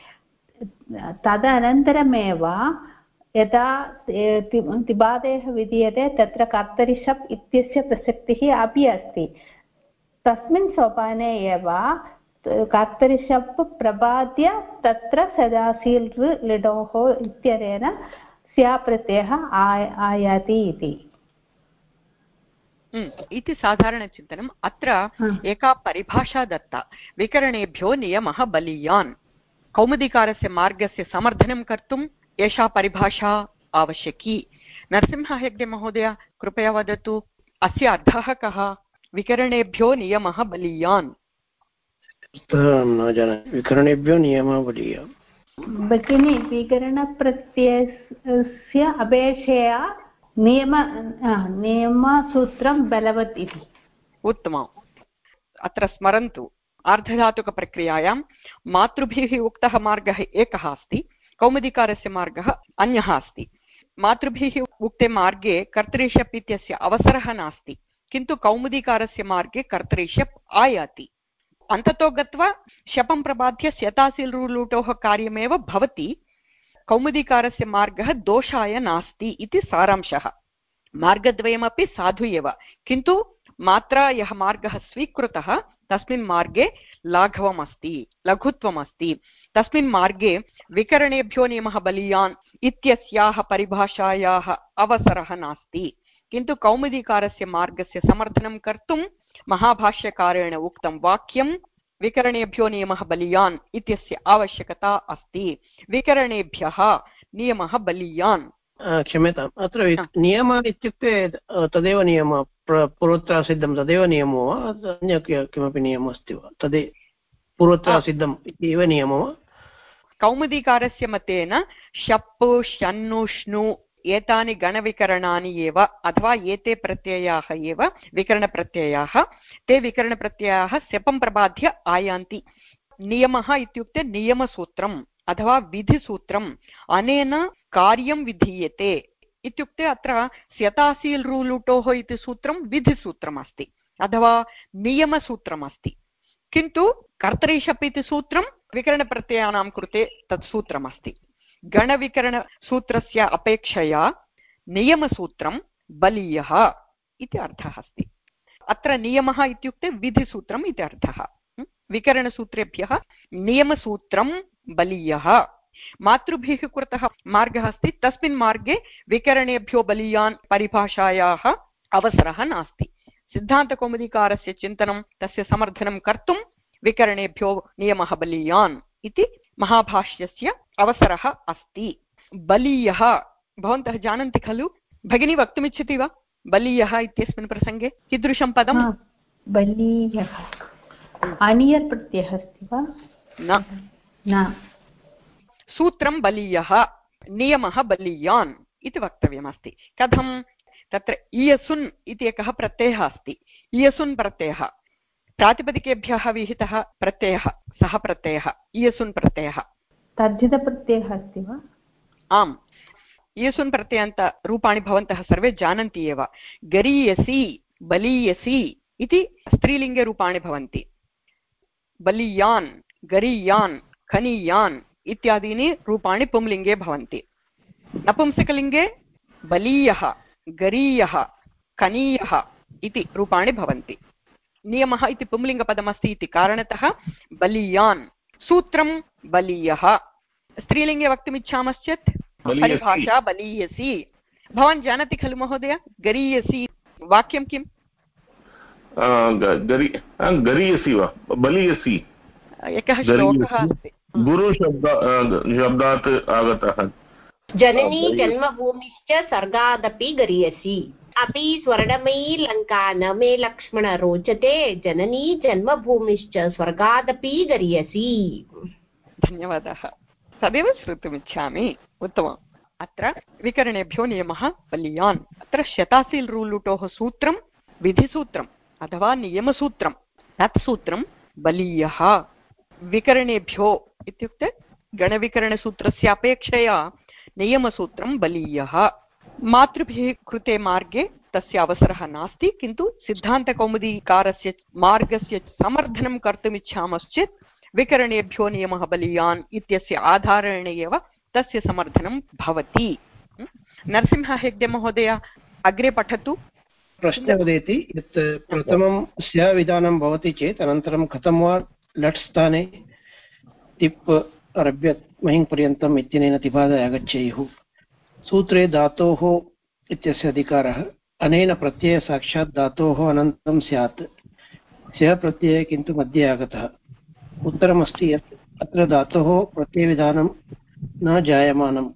[SPEAKER 2] तदनन्तरमेव यदा तिबादयः विधीयते तत्र कर्तरि शप् इत्यस्य प्रसक्तिः अपि अस्ति। तस्मिन् सोपाने एव कर्तरि शप् प्रपाद्य तत्र सदासील् लिडोः इत्यनेन स्याप्रत्ययः आयाति इति
[SPEAKER 1] इति साधारणचिन्तनम्। अत्र एका परिभाषा दत्ता। विकरणेभ्यो नियमः बलीयान्। कौमुदीकारस्य मार्गस्य समर्थनं कर्तुम् एषा परिभाषा आवश्यकी। नरसिंह हेग्डे महोदय कृपया वदतु, अस्य अर्थः कः? विकरणेभ्यो नियमः बलीयान्।
[SPEAKER 3] न जानामि। विकरणेभ्यो नियमः बलीयान्
[SPEAKER 2] भगिनी, विकरणप्रत्ययस्य अपेक्षया नियम नियमसूत्रं बलवत् इति।
[SPEAKER 1] उत्तमम्। अत्र स्मरन्तु, आर्धधातुकप्रक्रियायां मातृभिः उक्तः मार्गः एकः अस्ति, कौमुदीकारस्य मार्गः अन्यः अस्ति। मातृभिः उक्ते मार्गे कर्तरिशप् इत्यस्य अवसरः नास्ति, किन्तु कौमुदीकारस्य मार्गे कर्तरिशप् आयाति। अन्ततो गत्वा शपं प्रबाद्य स्यतासिल्रुलूटोः कार्यमेव भवति। कौमुदीकारस्य मार्गः दोषाय नास्ति इति सारांशः। मार्गद्वयमपि साधु एव, किन्तु मात्रा यः मार्गः स्वीकृतः तस्मिन् मार्गे लाघवमस्ति, लघुत्वमस्ति। तस्मिन् मार्गे विकरणेभ्यो नियमः बलीयान् इत्यस्याः परिभाषायाः अवसरः नास्ति, किन्तु कौमुदीकारस्य मार्गस्य समर्थनं कर्तुं महाभाष्यकारेण उक्तं वाक्यं विकरणेभ्यो नियमः बलीयान् इत्यस्य आवश्यकता अस्ति। विकरणेभ्यः नियमः बलीयान्।
[SPEAKER 3] क्षम्यताम्, अत्र नियमः इत्युक्ते तदेव नियमः पूर्वत्र सिद्धं तदेव नियमो वा अन्य किमपि नियमः अस्ति वा? तदे पूर्वत्र सिद्धम् इति एव नियमो वा?
[SPEAKER 1] कौमुदीकारस्य मतेन शप् शन्नु श्नु एतानि गणविकरणानि एव अथवा एते प्रत्ययाः एव विकरणप्रत्ययाः ते विकरणप्रत्ययाः सेपं प्रबाध्य आयान्ति नियमः इत्युक्ते नियमसूत्रम् अथवा विधिसूत्रम् अनेन कार्यं विधीयते इत्युक्ते अत्र स्यतासील् रूलुटोः इति सूत्रं विधिसूत्रम् अस्ति अथवा नियमसूत्रम् अस्ति किन्तु कर्तरिशप् इति सूत्रं विकरणप्रत्ययानां कृते तत् सूत्रमस्ति गणविकरणसूत्रस्य अपेक्षया नियमसूत्रं बलीयः इति अर्थः अस्ति अत्र नियमः इत्युक्ते विधिसूत्रम् इति अर्थः विकरणसूत्रेभ्यः नियमसूत्रं बलीयः मातृभिः कृतः मार्गः अस्ति तस्मिन् मार्गे विकरणेभ्यो बलीयान् परिभाषायाः अवसरः नास्ति सिद्धान्तकौमुदीकारस्य चिन्तनं तस्य समर्थनं कर्तुं विकरणेभ्यो नियमः बलीयान् इति महाभाष्यस्य अवसरः अस्ति बलीयः भवन्तः जानन्ति खलु भगिनी वक्तुमिच्छति वा बलीयः इत्यस्मिन् प्रसङ्गे कीदृशं पदं
[SPEAKER 2] बलीयः अनियर् प्रत्ययः अस्ति वा
[SPEAKER 1] न
[SPEAKER 2] न
[SPEAKER 1] सूत्रं बलीयः नियमः बलीयान् इति वक्तव्यमस्ति कथं तत्र इयसुन् इति एकः प्रत्ययः अस्ति इयसुन् प्रत्ययः प्रातिपदिकेभ्यः विहितः प्रत्ययः सः प्रत्ययः इयसुन् प्रत्ययः
[SPEAKER 2] तद्धितप्रत्ययः अस्ति वा
[SPEAKER 1] आम् इयसुन् प्रत्ययान्त रूपाणि भवन्तः सर्वे जानन्ति एव गरीयसि बलीयसि इति स्त्रीलिङ्गे रूपाणि भवन्ति बलीयान् गरीयान् खनीयान् इत्यादीनि रूपाणि पुंलिङ्गे भवन्ति नपुंसकलिङ्गे बलीयः गरीयः खनीयः इति रूपाणि भवन्ति नियमः इति पुंलिङ्गपदमस्ति इति कारणतः बलीयान् सूत्रं बलीयः स्त्रीलिङ्गे वक्तुमिच्छामश्चेत् परिभाषा बलीयसि भवान् जानाति खलु महोदय गरीयसि वाक्यं किम्
[SPEAKER 4] गरीयसि वा बलीयसि
[SPEAKER 1] एकः श्लोकः अस्ति
[SPEAKER 4] गुरुशब्द शब्दात् आगतः
[SPEAKER 5] जननी जन्मभूमिश्च स्वर्गादपि गरीयसि अपि स्वर्णमयी लङ्का न मे लक्ष्मण रोचते जननी जन्मभूमिश्च स्वर्गादपि गरीयसि
[SPEAKER 1] धन्यवादः तदेव श्रोतुमिच्छामि उत्तमम् अत्र विकरणेभ्यो नियमः बलीयान् अत्र शतासील् रूलुटोः सूत्रं विधिसूत्रम् अथवा नियमसूत्रं तत् सूत्रं बलीयः विकरणेभ्यो इत्युक्ते गणविकरणसूत्रस्य अपेक्षया नियमसूत्रं बलीयः मातृभिः कृते मार्गे तस्य अवसरः नास्ति किन्तु सिद्धान्तकौमुदीकारस्य मार्गस्य समर्थनं कर्तुमिच्छामश्चेत् विकरणेभ्यो नियमः बलीयान् इत्यस्य आधारेण एव तस्य समर्थनं भवति नरसिंह हेग्डे महोदय अग्रे पठतु
[SPEAKER 3] प्रश्नः उदेति यत् प्रथमं स्य विधानं भवति चेत् अनन्तरं कथं वा लट् स्थाने तिप् आरभ्य महिङ् पर्यन्तम् इत्यनेन तिपादय आगच्छेयुः सूत्रे धातोः इत्यस्य अधिकारः अनेन प्रत्ययः साक्षात् धातोः अनन्तरं स्यात् स्यः प्रत्ययः किन्तु मध्ये आगतः उत्तरमस्ति यत् अत्र धातोः प्रत्ययविधानं न जायमानम्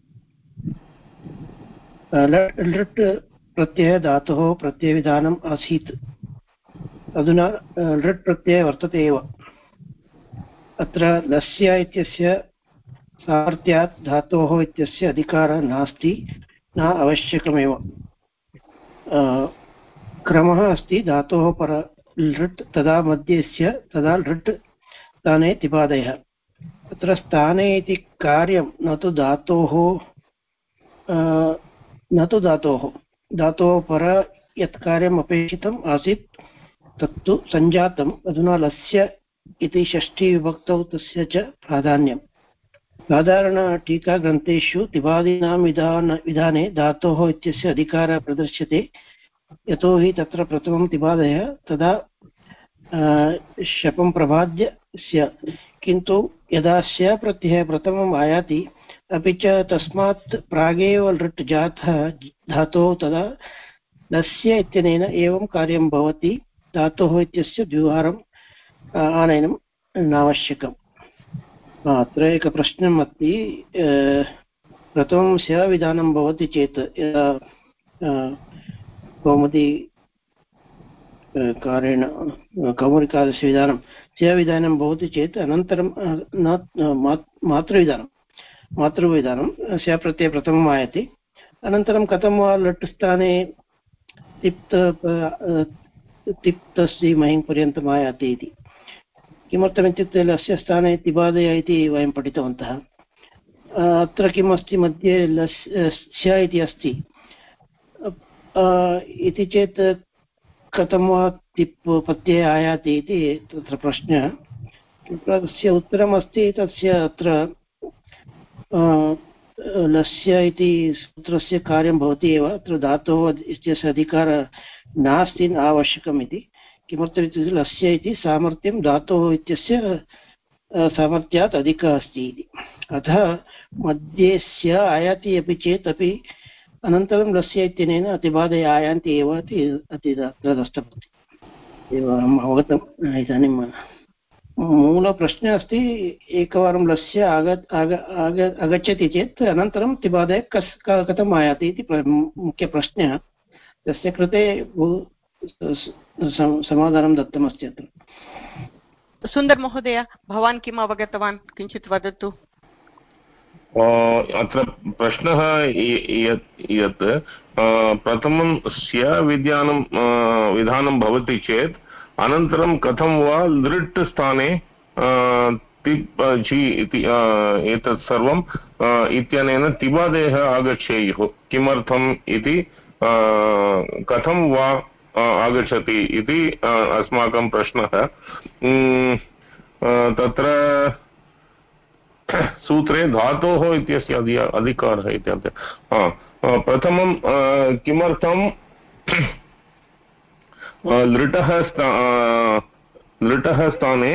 [SPEAKER 3] लट् प्रत्ययः धातोः प्रत्ययविधानम् आसीत् अधुना लट् प्रत्ययः वर्तते एव अत्र लस्य इत्यस्य सामर्थ्यात् धातोः इत्यस्य अधिकारः नास्ति न आवश्यकमेव क्रमः अस्ति धातोः पर लृट् तदा मध्यस्य तदा लृट् स्थाने तिपादयः अत्र स्थाने इति कार्यं न तु धातोः न तु धातोः धातोः पर यत् कार्यम् अपेक्षितम् आसीत् तत्तु सञ्जातम् अधुना लस्य इति षष्ठीविभक्तौ तस्य च प्राधान्यम् साधारणटीकाग्रन्थेषु तिपादीनां विधान विधाने धातोः इत्यस्य अधिकारः प्रदर्श्यते यतोहि तत्र प्रथमं तिपादयः तदा शपं प्रबाद्य स्य किन्तु यदा स्य प्रत्ययः प्रथमम् आयाति अपि च तस्मात् प्रागेव लृट् जातः धातोः तदा लस्य इत्यनेन एवं कार्यं भवति धातोः इत्यस्य द्विवारम् आनयनं नावश्यकम् अत्र एकः प्रश्नः अस्ति प्रथमं स्य विधानं भवति चेत् यदा कौमुदी कारेण कौमुदिकादस्य विधानं स्य विधानं भवति चेत् अनन्तरं न मातृविधानं मातृविधानं स्याप्रत्यये प्रथमम् आयाति अनन्तरं कथं वा लट् स्थाने तिप्त तिप्तस्य महिं पर्यन्तम् आयाति इति किमर्थमित्युक्ते लस्य स्थाने तिबादय इति वयं पठितवन्तः अत्र किम् अस्ति मध्ये लस्य इति अस्ति इति चेत् कथं वा तिप् प्रत्यये आयाति इति तत्र प्रश्नः तस्य उत्तरमस्ति तस्य अत्र लस्य इति सूत्रस्य कार्यं भवति एव अत्र धातोः इत्यस्य अधिकारः नास्ति आवश्यकम् इति किमर्थमित्युक्ते लस्य इति सामर्थ्यं धातोः इत्यस्य सामर्थ्यात् अधिकः अस्ति इति अतः मध्ये स्य आयाति अपि चेत् अपि अनन्तरं लस्य इत्यनेन अतिबाधय आयान्ति एव इति अति अत्र दष्टभवति एव अहम् अवगतम् इदानीं मूलप्रश्नः अस्ति एकवारं लस्य आग आग आग आगच्छति चेत् अनन्तरं तिबाधय कस् कथम् आयाति इति मुख्यप्रश्नः तस्य कृते बहु समाधानं दत्तमस्ति अत्र
[SPEAKER 1] सुन्दर महोदय भवान् किम् अवगतवान् किञ्चित् वदतु
[SPEAKER 4] अत्र प्रश्नः यत् प्रथमं स्य विधानं विधानं भवति चेत् अनन्तरं कथं वा लृट् स्थाने तिप् झि इति एतत् सर्वं इत्यनेन तिबादयः आगच्छेयुः किमर्थम् इति कथं वा आगच्छति इति अस्माकं प्रश्नः तत्र सूत्रे धातोः इत्यस्य अधिकारः इति प्रथमं किमर्थं लृटः लृटः स्थाने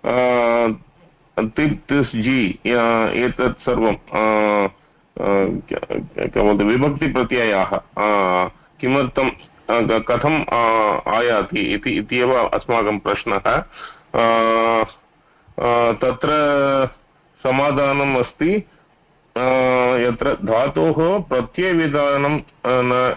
[SPEAKER 4] तिप् तिस् जि एतत् सर्वं विभक्तिप्रत्ययाः किमर्थं कथम् आयाति इति इत्येव अस्माकं प्रश्नः तत्र समाधानम् अस्ति यत्र धातोः प्रत्ययविधानं न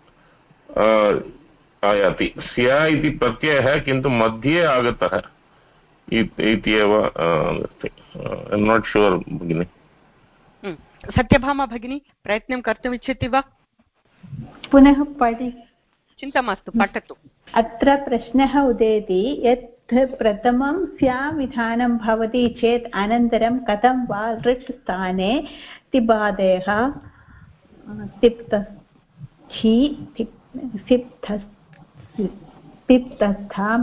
[SPEAKER 4] आयाति स्य इति प्रत्ययः किन्तु मध्ये आगतः इत्येव अस्ति ऐ एम् नाट् श्योर् भगिनि
[SPEAKER 1] सत्यभामा भगिनी प्रयत्नं कर्तुम् इच्छति वा
[SPEAKER 2] पुनः पठि
[SPEAKER 1] चिन्ता मास्तु पठतु
[SPEAKER 2] अत्र प्रश्नः उदेति यत् प्रथमं स्याविधानं भवति चेत् अनन्तरं कथं वा लृट् स्थाने तिबादयः तिप्तस्थि सिप्तस् पिप्तस्था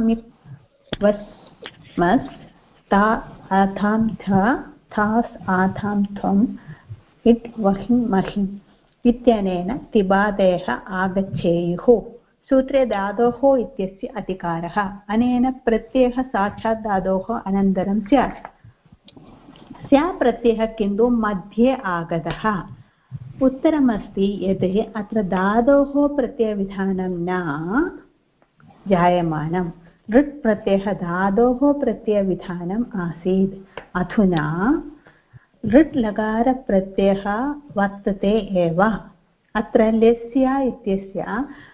[SPEAKER 2] मिप्वस्मस् ता आथां थ थास् आथां त्वम् इत् वहिं महिम् इत्यनेन तिबादयः आगच्छेयुः सूत्रे धातोः इत्यस्य अधिकारः अनेन प्रत्ययः साक्षात् धातोः अनन्तरं स्यात् स्या प्रत्ययः किन्तु मध्ये आगतः उत्तरमस्ति यत् अत्र धातोः प्रत्ययविधानं न जायमानं लृट् प्रत्ययः धातोः प्रत्ययविधानम् आसीत् अधुना लृट् लकारप्रत्ययः वर्तते एव अत्र लस्य इत्यस्य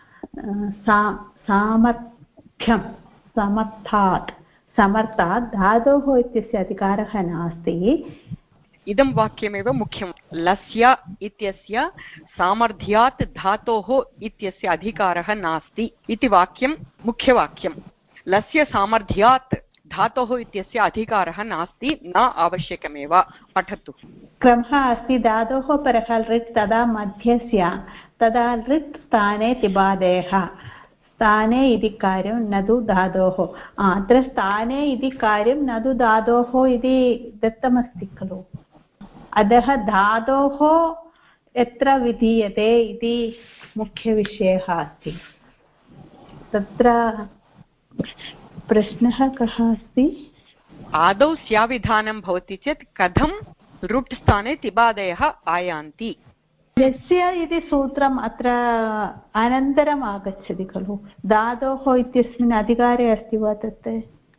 [SPEAKER 2] सा सामर्थ्यं समर्थात् समर्थात् धातोः इत्यस्य अधिकारः नास्ति
[SPEAKER 1] इदं वाक्यमेव मुख्यं लस्य इत्यस्य सामर्थ्यात् धातोः इत्यस्य अधिकारः नास्ति इति वाक्यं मुख्यवाक्यं लस्य सामर्थ्यात् धातोः इत्यस्य अधिकारः नास्ति न आवश्यकमेव पठतु
[SPEAKER 2] क्रमः अस्ति धातोः परः लृट् तदा मध्यस्य तदा लृट् स्थाने तिबादयः स्थाने इति कार्यं न तु धातोः अत्र स्थाने इति कार्यं न तु धातोः इति दत्तमस्ति खलु अतः धातोः यत्र विधीयते इति मुख्यविषयः अस्ति तत्र प्रश्नः कः अस्ति
[SPEAKER 1] आदौ स्याविधानं भवति चेत् कथं लृट् स्थाने तिबादयः आयान्ति
[SPEAKER 2] यस्य इति सूत्रम् अत्र अनन्तरम् आगच्छति खलु धातोः इत्यस्मिन् अधिकारे अस्ति वा तत्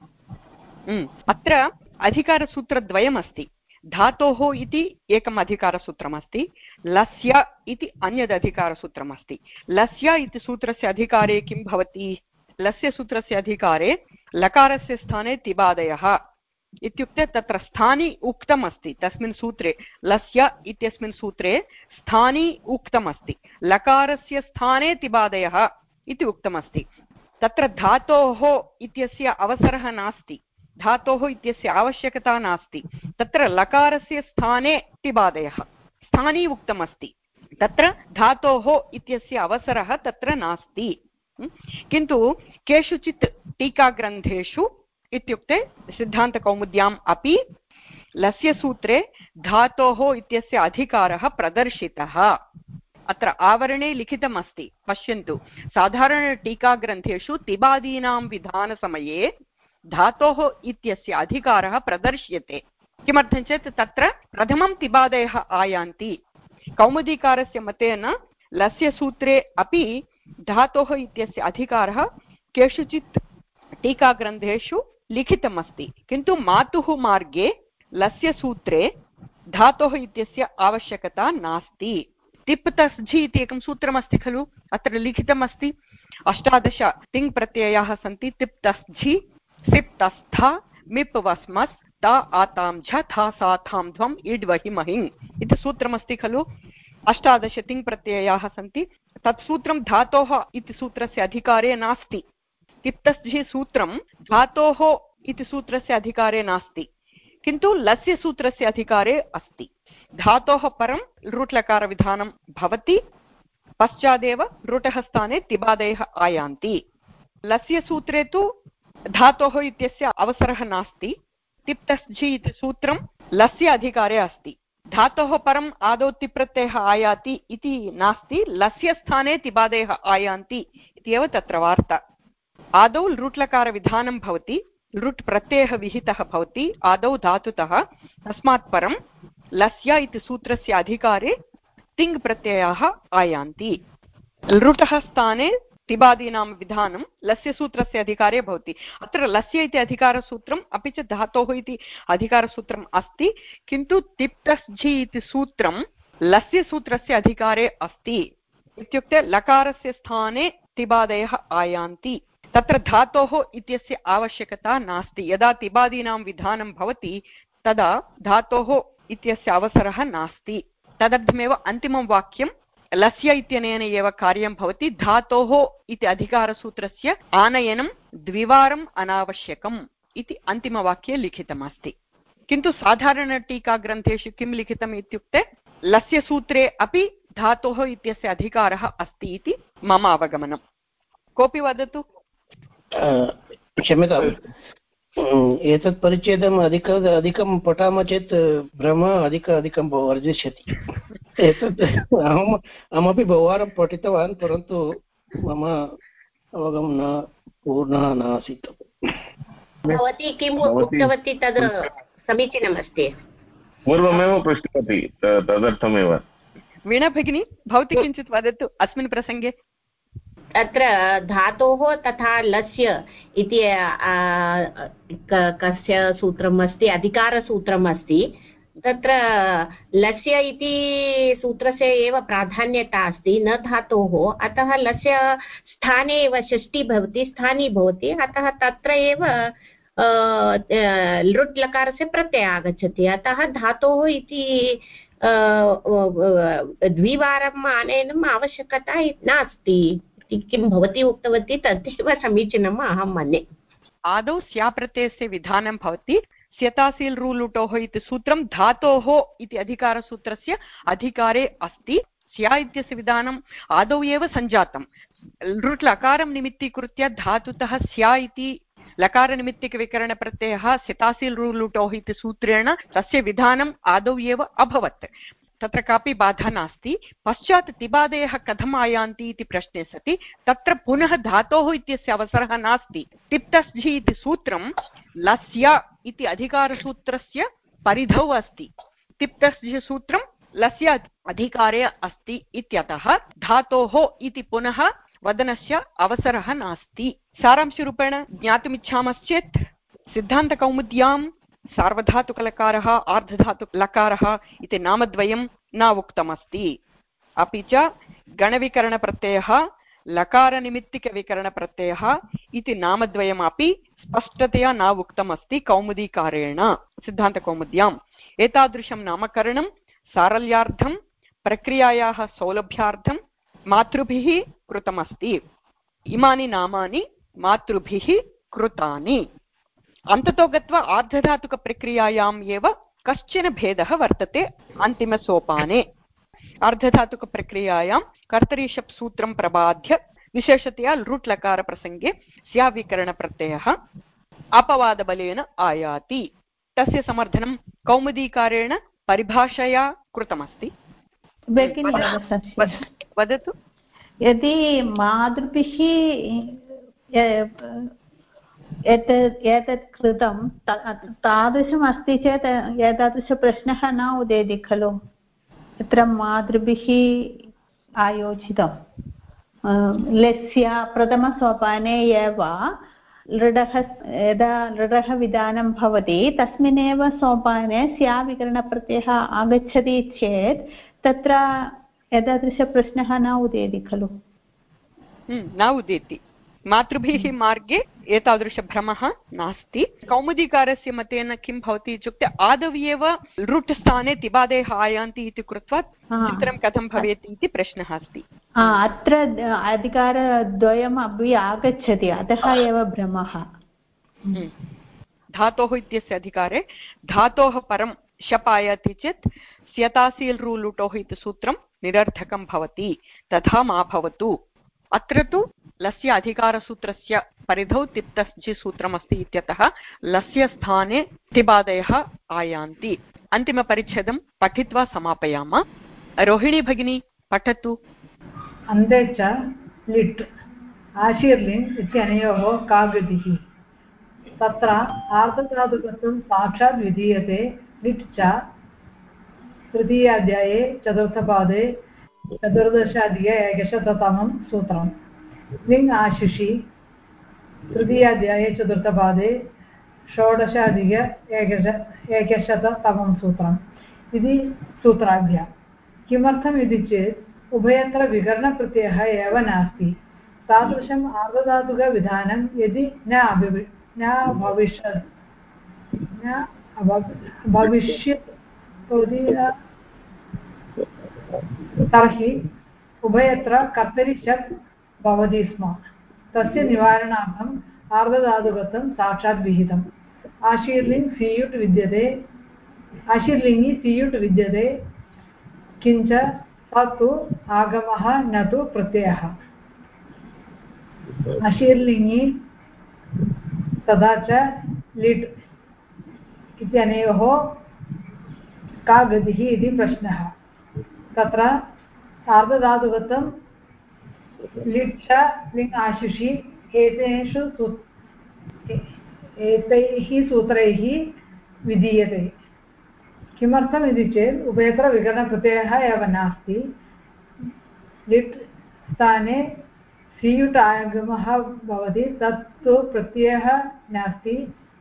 [SPEAKER 1] अत्र अधिकारसूत्रद्वयमस्ति धातोः इति एकम् अधिकारसूत्रमस्ति लस्य इति अन्यद् अधिकारसूत्रमस्ति लस्य इति सूत्रस्य अधिकारे किं भवति लस्य सूत्रस्य अधिकारे लकारस्य स्थाने तिबादयः इत्युक्ते तत्र स्थानी उक्तम् अस्ति तस्मिन् सूत्रे लस्य इत्यस्मिन् सूत्रे स्थानी उक्तमस्ति लकारस्य स्थाने तिबादयः इति उक्तमस्ति तत्र धातोः इत्यस्य अवसरः नास्ति धातोः इत्यस्य आवश्यकता नास्ति तत्र लकारस्य स्थाने तिबादयः स्थानी उक्तमस्ति तत्र धातोः इत्यस्य अवसरः तत्र नास्ति किन्तु केषुचित् टीकाग्रन्थेषु इत्युक्ते सिद्धान्तकौमुद्याम् अपि लस्य सूत्रे धातोः इत्यस्य अधिकारः प्रदर्शितः अत्र आवरणे लिखितमस्ति पश्यन्तु साधारणटीकाग्रन्थेषु तिबादीनां विधानसमये धातोः इत्यस्य अधिकारः प्रदर्श्यते किमर्थं चेत् तत्र प्रथमं तिबादयः आयान्ति कौमुदीकारस्य मतेन लस्य सूत्रे अपि धातोः इत्यस्य अधिकारः केषुचित् टीकाग्रन्थेषु लिखितमस्ति किन्तु मातुः मार्गे लस्य सूत्रे धातोः इत्यस्य आवश्यकता नास्ति तिप् तस् झि इति एकं सूत्रमस्ति खलु अत्र लिखितमस्ति अष्टादश तिङ् प्रत्ययाः सन्ति तिप् तस् झि सिप् तस्था मिप् वस्मस् ता आतां झ था सा थां ध्वम् इड् वहि महिङ् इति सूत्रमस्ति खलु अष्टादश तिङ् प्रत्ययाः सन्ति तत् सूत्रं धातोः इति सूत्रस्य अधिकारे नास्ति तिप्तस्थि सूत्रं धातोः इति सूत्रस्य अधिकारे नास्ति किन्तु लस्य सूत्रस्य अधिकारे अस्ति धातोः परं लृट्लकारविधानं भवति पश्चादेव लृटः स्थाने तिबादयः आयान्ति लस्य सूत्रे तु धातोः इत्यस्य अवसरः नास्ति तिप्तस्थि इति सूत्रं लस्य अधिकारे अस्ति धातोः परम् आदौ तिप्रत्ययः आयाति इति नास्ति लस्य स्थाने तिबादयः आयान्ति इत्येव तत्र वार्ता आदौ लृट्लकारविधानं भवति लृट् प्रत्ययः विहितः भवति आदौ धातुतः तस्मात् परं लस्य इति सूत्रस्य अधिकारे तिङ् प्रत्ययाः आयान्ति लृटः स्थाने तिबादीनां विधानं लस्य सूत्रस्य अधिकारे भवति अत्र लस्य इति अधिकारसूत्रम् अपि च धातोः इति अधिकारसूत्रम् अस्ति किन्तु तिप्तस् झि इति सूत्रं लस्य सूत्रस्य अधिकारे अस्ति इत्युक्ते लकारस्य स्थाने तिबादयः आयान्ति तत्र धातोः इत्यस्य आवश्यकता नास्ति यदा तिबादीनां विधानं भवति तदा धातोः इत्यस्य अवसरः नास्ति तदर्थमेव अन्तिमं वाक्यं लस्य इत्यनेन एव कार्यं भवति धातोः इति अधिकारसूत्रस्य आनयनं द्विवारम् अनावश्यकम् इति अन्तिमवाक्ये लिखितमस्ति किन्तु साधारणटीकाग्रन्थेषु किं लिखितम् इत्युक्ते लस्य सूत्रे अपि धातोः इत्यस्य अधिकारः अस्ति इति मम अवगमनं कोऽपि वदतु
[SPEAKER 3] क्षम्यताम् एतत् परिच्छेदम् अधिक अधिकं पठामः चेत् भ्रमः अधिक अधिकं वर्धिष्यति एतत् अहम् अहमपि बहुवारं पठितवान् परन्तु मम अवगमनं न पूर्णः नासीत्
[SPEAKER 5] भवती किम् उक्तवती तद् समीचीनमस्ति
[SPEAKER 4] पूर्वमेव पृष्टवती तदर्थमेव
[SPEAKER 1] वीणा भगिनी भवती किञ्चित् वदतु अस्मिन् प्रसङ्गे
[SPEAKER 5] अत्र धातोः तथा लस्य इति कस्य सूत्रम् अस्ति अधिकारसूत्रम् अस्ति तत्र लस्य इति सूत्रस्य एव प्राधान्यता अस्ति न धातोः अतः लस्य स्थाने एव षष्ठी भवति स्थानी भवति अतः तत्र एव लृट् लकारस्य प्रत्ययः आगच्छति अतः धातोः इति द्विवारम् आनयनम् आवश्यकता नास्ति किं भवती उक्तवती तदेव समीचीनम् अहं मन्ये
[SPEAKER 1] आदौ स्याप्रत्ययस्य विधानं भवति स्यतासील् रूलुटोः इति सूत्रं धातोः इति अधिकारसूत्रस्य अधिकारे अस्ति स्या इत्यस्य विधानम् आदौ एव सञ्जातं लृट् लकारं निमित्तीकृत्य धातुतः स्या इति लकारनिमित्तिकविकरणप्रत्ययः स्यतासील् रूलुटोः इति सूत्रेण तस्य विधानम् आदौ एव अभवत् तत्र कापि बाधा नास्ति पश्चात् तिबादयः कथम् आयान्ति इति प्रश्ने सति तत्र पुनः धातोः इत्यस्य अवसरः नास्ति तिप्तस् झि इति सूत्रं लस्य इति अधिकारसूत्रस्य परिधौ अस्ति तिप्तस् झि सूत्रं लस्य अधिकारे अस्ति इत्यतः धातोः इति पुनः वदनस्य अवसरः नास्ति सारांशरूपेण ज्ञातुमिच्छामश्चेत् सिद्धान्तकौमुद्यां सार्वधातुकलकारः आर्धधातुकलकारः इति नामद्वयं न उक्तमस्ति अपि च गणविकरणप्रत्ययः लकारनिमित्तिकविकरणप्रत्ययः इति नामद्वयमपि स्पष्टतया न उक्तमस्ति कौमुदीकारेण सिद्धान्तकौमुद्याम्। एतादृशं नामकरणं सारल्यार्थं प्रक्रियायाः सौलभ्यार्थं मातृभिः कृतमस्ति। इमानि नामानि मातृभिः कृतानि। अन्ततो गत्वा आर्धधातुकप्रक्रियायाम् एव कश्चन भेदः वर्तते अन्तिमसोपाने। अर्धधातुकप्रक्रियायां कर्तरीशप् सूत्रं प्रबाध्य विशेषतया लृट् लकारप्रसङ्गे स्याविकरणप्रत्ययः अपवादबलेन आयाति। तस्य समर्थनं कौमुदीकारेण परिभाषया कृतमस्ति।
[SPEAKER 2] भगिनी
[SPEAKER 1] वदतु।
[SPEAKER 2] यदि मातृभिः एतत् एतत् कृतं तादृशम् अस्ति चेत् एतादृशप्रश्नः न उदेति खलु। तत्र मातृभिः आयोजितं लस्य प्रथमसोपाने एव लृडः यदा लृडः विधानं भवति तस्मिन्नेव सोपाने स्याविकरणप्रत्ययः आगच्छति चेत् तत्र एतादृशप्रश्नः न उदेति खलु।
[SPEAKER 1] न उदेति। मातृभिः मार्गे एतादृशभ्रमः नास्ति। कौमुदीकारस्य मतेन किं भवति इत्युक्ते आदौ एव लृट् स्थाने तिबादेः आयान्ति इति कृत्वा चित्रं कथं भवेत् इति प्रश्नः अस्ति।
[SPEAKER 2] अत्र अधिकारद्वयम् अपि आगच्छति अतः एव भ्रमः।
[SPEAKER 1] धातोः इत्यस्य अधिकारे धातोः परं शप् आयाति चेत् स्यतासील् रु लुटोः इति सूत्रं निरर्थकं भवति। तथा मा भवतु। अत्र तु लस्य अधिकारसूत्रस्य परिधौ तिप्तज् सूत्रमस्ति इत्यतः लस्य स्थाने तिबादयः आयान्ति। अन्तिमपरिच्छेदं पठित्वा समापयामः। रोहिणी भगिनी पठतु।
[SPEAKER 6] अन्ते च लिट् आशीर्लिङ् इत्यनयोः का गतिः? तत्र आर्धधातुकत्वं साक्षात् विधीयते। लिट् च तृतीयाध्याये चतुर्थपादे चतुर्दशाधिक एकशततमं सूत्रं। लिङ् आशिषि तृतीयाध्याये चतुर्थपादे षोडशाधिक एकश एकशततमं सूत्रम् इति सूत्राभ्यां। किमर्थम् इति चेत् उभयत्र विकरणप्रत्ययः एव नास्ति। तादृशम् आर्धधातुकविधानं यदि न अभि न भविष्यत् न भविष्यत् तर्हि उभयत्र कर्तरि शप् भवति स्म। तस्य निवारणार्थम् आर्धधातुकत्वं साक्षात् विहितम्। आशीर्लिङ् सीयुट् विद्यते आशीर्लिङ्गि सीयुट् विद्यते किञ्च स तु आगमः न तु प्रत्ययः। आशीर्लिङ्गि तथा च लिट् इत्यनयोः का गतिः इति प्रश्नः। तत्र सार्धधातुकत्वं लिट् च लिङ् आशिषि एतेषु एतैः सूत्रैः विधीयते। किमर्थम् इति चेत् उभयत्र विकरणप्रत्ययः एव नास्ति। लिट् स्थाने सीयुट् आगमः भवति तत्तु प्रत्ययः नास्ति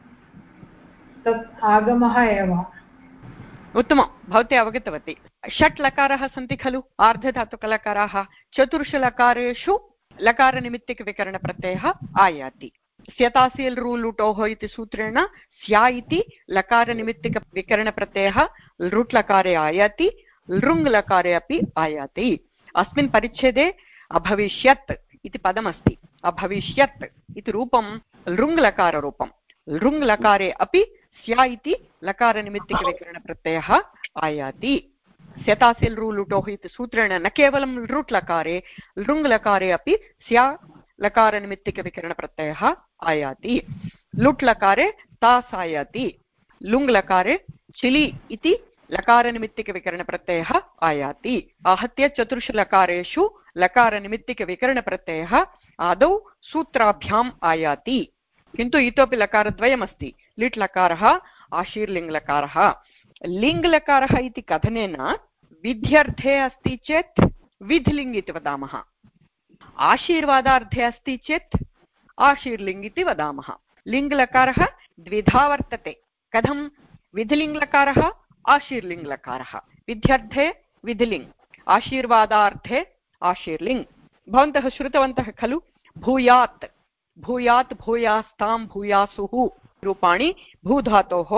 [SPEAKER 6] तत् आगमः एव।
[SPEAKER 1] उत्तमं। भवती अवगतवती। षट् लकाराः सन्ति खलु आर्धधातुकलकाराः। चतुर्षु लकारेषु लकारनिमित्तिकविकरणप्रत्ययः आयाति। स्यतासील् रु लुटोः इति सूत्रेण स्या इति लकारनिमित्तिकविकरणप्रत्ययः लृट् लकारे आयाति, लृङ् लकारे अपि आयाति। अस्मिन् परिच्छेदे अभविष्यत् इति पदमस्ति। अभविष्यत् इति रूपं लृङ् लकाररूपं। लृङ् लकारे अपि स्या इति लकारनिमित्तिकविकरणप्रत्ययः आयाति। स्यतासील् रु लुटोः इति सूत्रेण न केवलं लृट् लकारे लृङ् लकारे अपि स्या लकारनिमित्तिकविकरणप्रत्ययः आयाति। लुट् लकारे तास् आयाति। लुङ् लकारे चिलि इति लकारनिमित्तिकविकरणप्रत्ययः आयाति। आहत्य चतुर्षु लकारेषु लकारनिमित्तिकविकरणप्रत्ययः आदौ सूत्राभ्याम् आयाति। किन्तु इतोपि लकारद्वयमस्ति। लिट् लकारः आशीर्लिङ् लकारः। लिङ् लकारः इति कथनेन विध्यर्थे अस्ति चेत् विध्लिङ् इति वदामः। आशीर्वादार्थे अस्ति चेत् आशीर्लिङ् इति वदामः। लिङ् लकारः द्विधा वर्तते। कथं? विधिलिङ् लकारः आशीर्लिङ् लकारः। विध्यर्थे विधिलिङ्, आशीर्वादार्थे आशीर्लिङ्। भवन्तः श्रुतवन्तः खलु भूयात् भूयात् भूयास्तां भूयासुः रूपाणि भूधातोः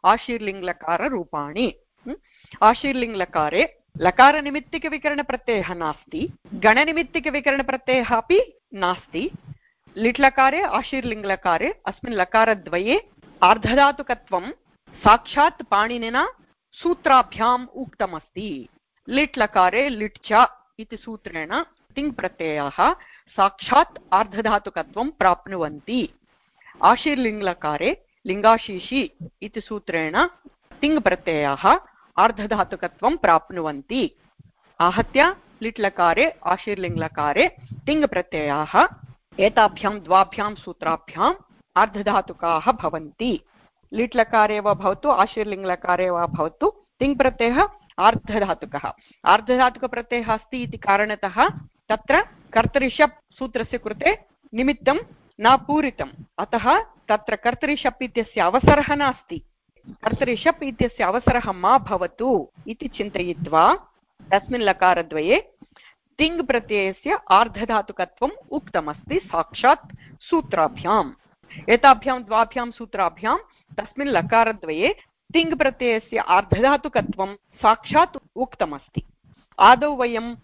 [SPEAKER 1] आशीर्लिङ्गलकाररूपाणि। आशीर्लिङ्गलकारे लकारनिमित्तिकविकरणप्रत्ययः नास्ति, गणनिमित्तिकविकरणप्रत्ययः अपि नास्ति। लिट्लकारे आशीर्लिङ्गलकारे अस्मिन् लकारद्वये आर्धधातुकत्वं साक्षात् पाणिनिना सूत्राभ्याम् उक्तमस्ति। लिट्लकारे लिट् च इति सूत्रेण तिङ् प्रत्ययाः साक्षात् आर्धधातुकत्वं प्राप्नुवन्ति। आशीर्लिङ्गलकारे लिङ्गाशीषि इति सूत्रेण तिङ् प्रत्ययाः आर्धधातुकत्वं प्राप्नुवन्ति। आहत्य लिट्लकारे आशीर्लिङ्गलकारे तिङ् प्रत्ययाः एताभ्यां द्वाभ्यां सूत्राभ्याम् आर्धधातुकाः भवन्ति। लिट्लकारे वा भवतु आशीर्लिङ्गलकारे वा भवतु तिङ् प्रत्ययः आर्धधातुकः। आर्धधातुकप्रत्ययः अस्ति इति कारणतः तत्र कर्तरिषप् सूत्रस्य कृते निमित्तं न पूरितम्, अतः तत्र कर्तरिषप् इत्यस्य अवसरः नास्ति। कर्तरिषप् इत्यस्य अवसरः मा भवतु इति चिन्तयित्वा तस्मिन् लकारद्वये तिङ् प्रत्ययस्य आर्धधातुकत्वम् उक्तमस्ति साक्षात् सूत्राभ्याम्। एताभ्यां द्वाभ्यां सूत्राभ्यां तस्मिन् लकारद्वये तिङ् प्रत्ययस्य आर्धधातुकत्वं साक्षात् उक्तमस्ति। आदौ वयं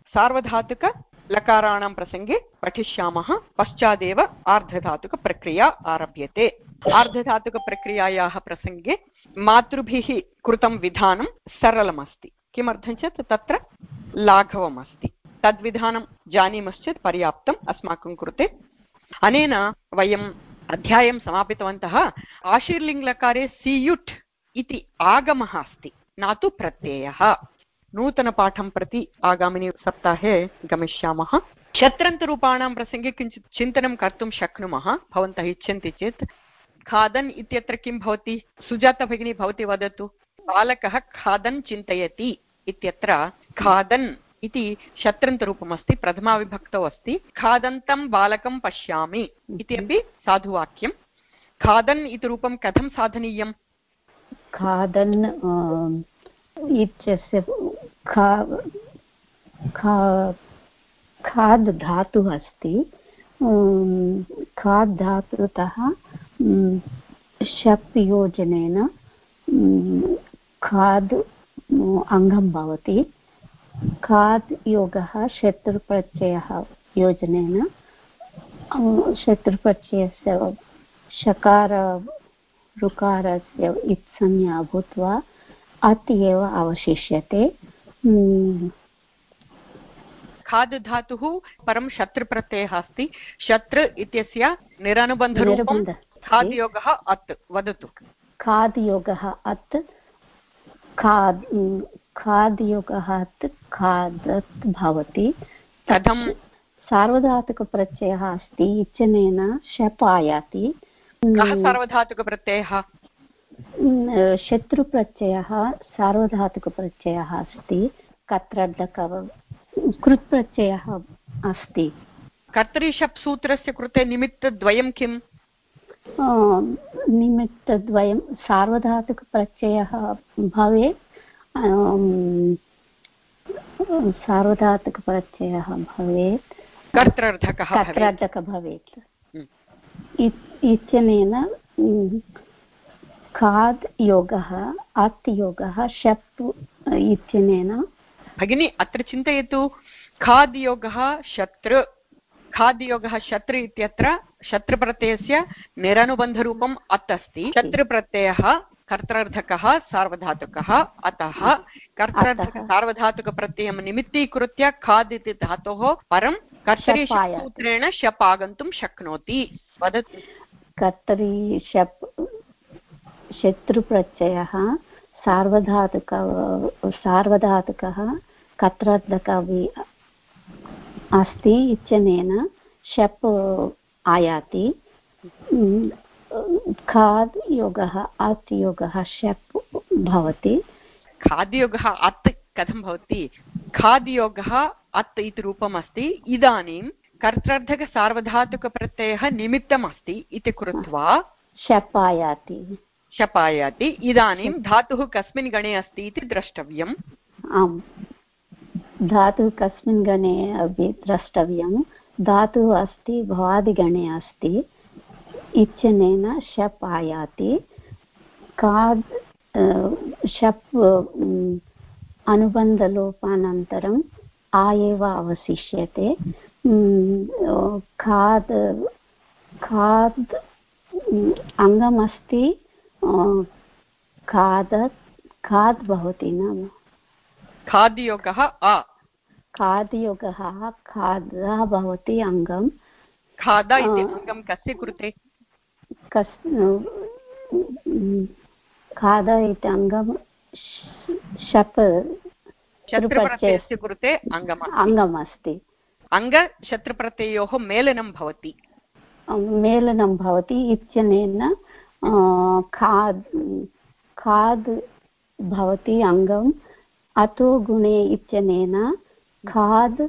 [SPEAKER 1] सार्वधातुकलकाराणां प्रसङ्गे पठिष्यामः, पश्चादेव आर्धधातुकप्रक्रिया आरभ्यते। आर्धधातुकप्रक्रियायाः प्रसङ्गे मातृभिः कृतं विधानं सरलमस्ति, किमर्थं चेत् तत्र लाघवमस्ति। तद्विधानं जानीमश्चेत् पर्याप्तम् अस्माकं कृते। अनेन वयम् अध्यायं समापितवन्तः। आशीर्लिङ्गलकारे सियुट् इति आगमः अस्ति, न तु प्रत्ययः। नूतनपाठं प्रति आगामिनि सप्ताहे गमिष्यामः। शत्रन्तरूपाणां प्रसङ्गे किञ्चित् चिन्तनं कर्तुं शक्नुमः, भवन्तः इच्छन्ति चेत्। खादन् इत्यत्र किं भवति? सुजाता भगिनी भवती वदतु। बालकः खादन् चिन्तयति इत्यत्र खादन् इति शत्रन्तरूपमस्ति, प्रथमाविभक्तौ अस्ति। खादन्तं बालकं पश्यामि इति अपि साधुवाक्यं। खादन् इति रूपं कथं साधनीयम्?
[SPEAKER 2] खादन् इत्यस्य खाद् धातुः अस्ति। खाद् धातुतः शप् योजनेन खाद् अङ्गं भवति। खाद् योगः शत्रुप्रत्ययः योजनेन शत्रुप्रत्ययस्य शकार ऋकारस्य इत्संज्ञा भूत्वा अत् एव अवशिष्यते।
[SPEAKER 1] खाद् धातुः परं शत्रुप्रत्ययः अस्ति। शत्रु इत्यस्य निरनुबन्धरूपं खाद् योगः अत्। वदतु।
[SPEAKER 2] खाद् योगः अत् खाद् खाद् योगः अत् खादत् भवति।
[SPEAKER 1] कथं?
[SPEAKER 2] सार्वधातुकप्रत्ययः अस्ति, इत्यनेन शप् आयाति।
[SPEAKER 1] कः सार्वधातुकप्रत्ययः?
[SPEAKER 2] शत्रुप्रत्ययः सार्वधातुकप्रत्ययः अस्ति। कत्रर्धक कृत् प्रत्ययः अस्ति।
[SPEAKER 1] कर्तरिषप् सूत्रस्य कृते निमित्तद्वयं किम्?
[SPEAKER 2] निमित्तद्वयं सार्वधातुकप्रत्ययः भवेत्। सार्वधातुकप्रत्ययः भवेत्,
[SPEAKER 1] कर्तृर्धकः
[SPEAKER 2] कर्तृर्धकः भवेत् इत्यनेन खाद् योगः अत् योगः शप् इत्यनेन।
[SPEAKER 1] भगिनी अत्र चिन्तयतु, खाद् योगः शत्रु, खाद् योगः शत्रु इत्यत्र शत्रुप्रत्ययस्य निरनुबन्धरूपम् अत् अस्ति। शत्रुप्रत्ययः कर्तृर्धकः सार्वधातुकः, अतः कर्तृर्धक सार्वधातुकप्रत्ययं निमित्तीकृत्य खाद् इति धातोः परं कर्तरि सूत्रेण शप् आगन्तुं शक्नोति। वदतु।
[SPEAKER 2] कर्तरि शप् शत्रुप्रत्ययः सार्वधातुक सार्वधातुकः कर्तृर्धकः अस्ति इत्यनेन शप् आयाति। खाद् योगः अत् योगः शप् भवति।
[SPEAKER 1] खाद् योगः अत् कथं भवति? खाद् योगः अत् इति रूपम् अस्ति। इदानीं कर्तृर्धकसार्वधातुकप्रत्ययः निमित्तम् अस्ति इति कृत्वा
[SPEAKER 2] शप् आयाति।
[SPEAKER 1] शप् आयाति। इदानीं धातुः कस्मिन् गणे अस्ति इति द्रष्टव्यम्।
[SPEAKER 2] आम्, धातुः कस्मिन् गणे अपि द्रष्टव्यं। धातुः अस्ति भवादिगणे अस्ति। इत्यनेन शप् आयाति खाद् शप् अनुबन्धलोपानन्तरम् आ एव अवशिष्यते खाद् खाद् अङ्गमस्ति खादत् खाद् भवति न
[SPEAKER 1] खाद्योगः आ
[SPEAKER 2] खाद्योगः खादः भवति अङ्गं
[SPEAKER 1] खादा इति अङ्गं कस्य कृते
[SPEAKER 2] कस् खादा इति अङ्गं शप्
[SPEAKER 1] शत्रुप्रत्ययस्य कृते
[SPEAKER 2] अङ्गमस्ति
[SPEAKER 1] अङ्गशत्रुप्रत्ययोः मेलनं भवति
[SPEAKER 2] मेलनं भवति इत्यनेन खाद् खाद् भवति अङ्गम् अतो गुणे इत्यनेन खाद्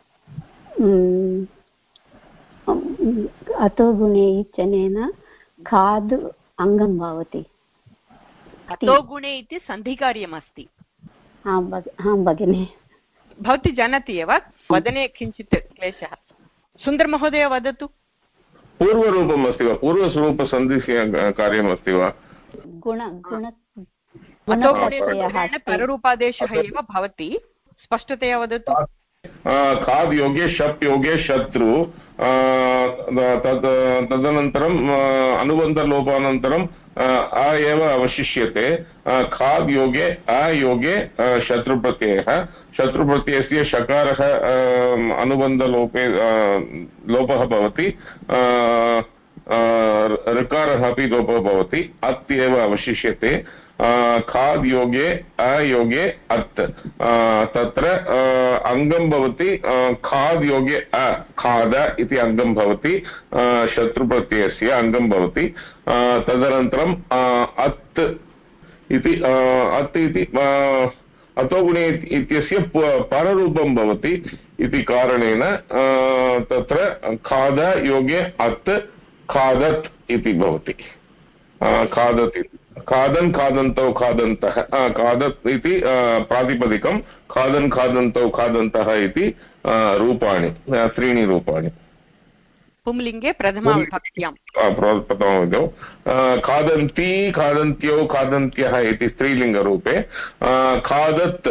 [SPEAKER 2] अतो गुणे इत्यनेन खाद् अङ्गं भवति
[SPEAKER 1] अतो गुणे इति सन्धिकार्यमस्ति
[SPEAKER 2] आं भगिनि
[SPEAKER 1] भवती जानाति एव वदने किञ्चित् क्लेशः सुन्दरमहोदय वदतु
[SPEAKER 4] पूर्वरूपम् अस्ति वा पूर्वस्वरूपसन्धि कार्यमस्ति वा
[SPEAKER 2] गुण गुण
[SPEAKER 1] पररूपादेशः एव भवति स्पष्टतया वदतु
[SPEAKER 4] खाद् योगे शप् योगे शत्रु तद् तदनन्तरम् अनुबन्धलोपानन्तरम् अ एव अवशिष्यते खाद् योगे अयोगे शत्रुप्रत्ययः शत्रुप्रत्ययस्य शकारः अनुबन्धलोपे लोपः भवति ऋकारः अपि लोपः भवति अत् एव अवशिष्यते खाद् योगे अयोगे अत् तत्र अङ्गं भवति खाद् योगे अ खाद इति अङ्गं भवति शत्रुप्रत्ययस्य अङ्गं भवति तदनन्तरम् अत् इति अत् इति अतो गुणे इत्यस्य पररूपं भवति इति कारणेन तत्र खाद योगे अत् खादत् इति भवति खादत् इति खादन् खादन्तौ खादन्तः खादत् इति प्रातिपदिकं खादन् खादन्तौ खादन्तः इति रूपाणि त्रीणि रूपाणि
[SPEAKER 1] पुंलिङ्गे प्रथमाविभक्त्यां
[SPEAKER 4] प्रथमविधौ खादन्ति खादन्त्यौ खादन्त्यः इति स्त्रीलिङ्गरूपे खादत्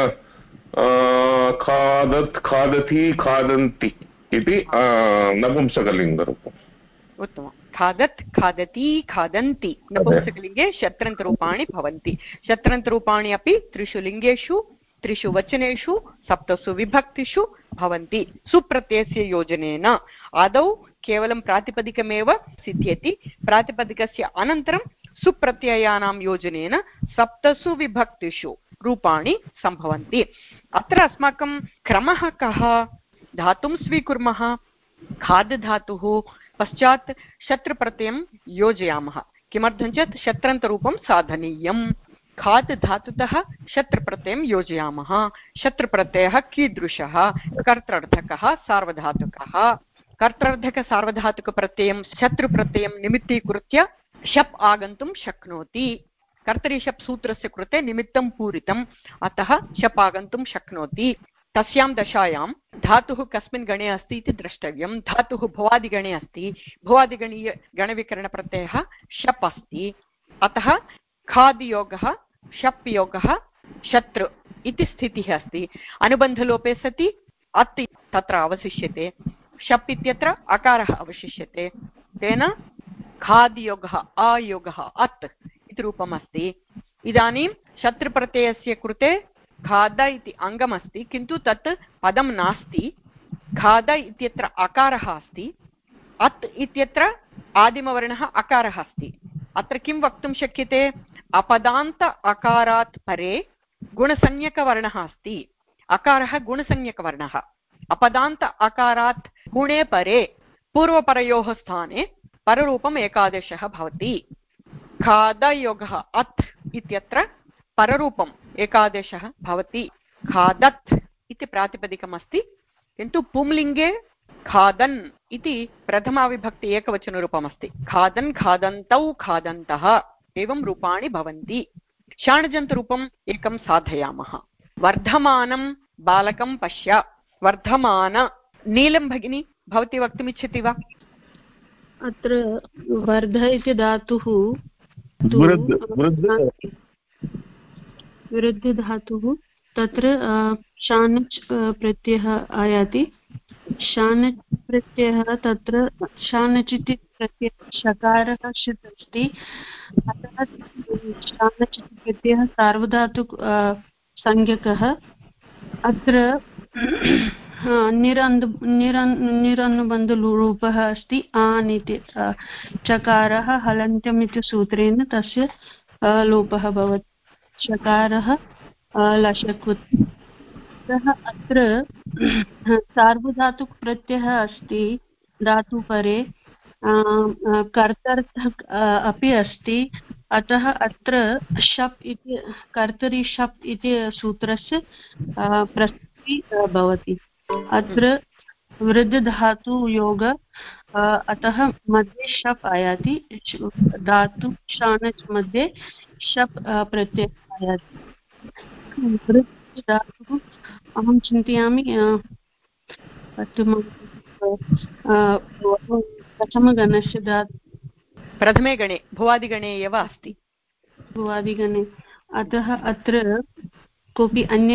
[SPEAKER 4] खादत् खादति खादन्ति इति नपुंसकलिङ्गरूपम्
[SPEAKER 1] उत्तमं खादत् खादति खादन्ति नपुंसकलिङ्गे शत्रन्तरूपाणि भवन्ति शत्रन्तरूपाणि अपि त्रिषु लिङ्गेषु त्रिषु वचनेषु सप्तसु विभक्तिषु भवन्ति सुप्रत्ययस्य योजनेन आदौ केवलं प्रातिपदिकमेव सिद्ध्यति प्रातिपदिकस्य अनन्तरं सुप्रत्ययानां योजनेन सप्तसु विभक्तिषु रूपाणि सम्भवन्ति अत्र अस्माकं क्रमः कः धातुं स्वीकुर्मः खाद् धातुः पश्चात् शत्रुप्रत्ययं योजयामः किमर्थं चेत् शत्रन्तरूपं साधनीयं खाद् धातुतः शत्रुप्रत्ययं योजयामः शत्रुप्रत्ययः कीदृशः कर्त्रर्थकः सार्वधातुकः कर्त्रर्थकसार्वधातुकप्रत्ययं शत्रुप्रत्ययं निमित्तीकृत्य शप् आगन्तुं शक्नोति कर्तरि शप् सूत्रस्य कृते निमित्तं पूरितम् अतः शप् आगन्तुं शक्नोति तस्यां दशायां धातुः कस्मिन् गणे अस्ति इति द्रष्टव्यं धातुः भुवादिगणे अस्ति भुवादिगणीय गणविकरणप्रत्ययः शप् अस्ति अतः खादियोगः शप् योगः शत्रु इति स्थितिः अस्ति अनुबन्धलोपे सति अत् तत्र अवशिष्यते शप् इत्यत्र अकारः अवशिष्यते तेन खादियोगः अयोगः अत् इति रूपम् अस्ति इदानीं शत्रुप्रत्ययस्य कृते खाद इति अङ्गमस्ति किन्तु तत् पदं नास्ति खाद इत्यत्र अकारः अस्ति अत् इत्यत्र आदिमवर्णः अकारः अस्ति अत्र किं वक्तुं शक्यते अपदान्त अकारात् परे गुणसंज्ञकवर्णः अस्ति अकारः गुणसंज्ञकवर्णः अपदान्त अकारात् गुणे परे पूर्वपरयोः स्थाने पररूपम् एकादेशः भवति खादयोगः अत् इत्यत्र पररूपम् एकादेशः भवति खादत् इति प्रातिपदिकमस्ति किन्तु पुंलिङ्गे खादन् इति प्रथमाविभक्ति एकवचनरूपमस्ति खादन् खादन्तौ खादन्तः एवं रूपाणि भवन्ति षाण्जन्तरूपम् एकं साधयामः वर्धमानं बालकं पश्य वर्धमान नीलं भगिनी भवती वक्तुमिच्छति वा
[SPEAKER 7] अत्र वर्ध इति धातुः वृद्धिधातुः तत्र शानच् प्रत्ययः आयाति। शानच् प्रत्ययः तत्र शानच् इति प्रत्ययः शकारः षित् अस्ति, अतः शानच् इति प्रत्ययः सार्वधातुक संज्ञकः। अत्र निरन् निरन् निरनुबन्धरूपः अस्ति आन् इति चकारः हलन्त्यम् इति सूत्रेण तस्य लोपः भवति। चकारः लशक्वत्। अत्र सार्वधातुक प्रत्ययः अस्ति धातुपरे, कर्तर्थक अपि अस्ति, अतः अत्र शप् इति कर्तरि शप् इति सूत्रस्य प्रसक्तिः भवति। अत्र वृद्धिधातु योग, अतः मध्ये शप् आयाति, धातु शानच् मध्ये शप् प्रत्ययः आयाति। वृद्धिधातुः अहं चिन्तयामि प्रथमगणस्य धातु
[SPEAKER 1] प्रथमे गणे भुवादिगणे एव अस्ति,
[SPEAKER 7] भुवादिगणे। अतः अत्र कोऽपि अन्य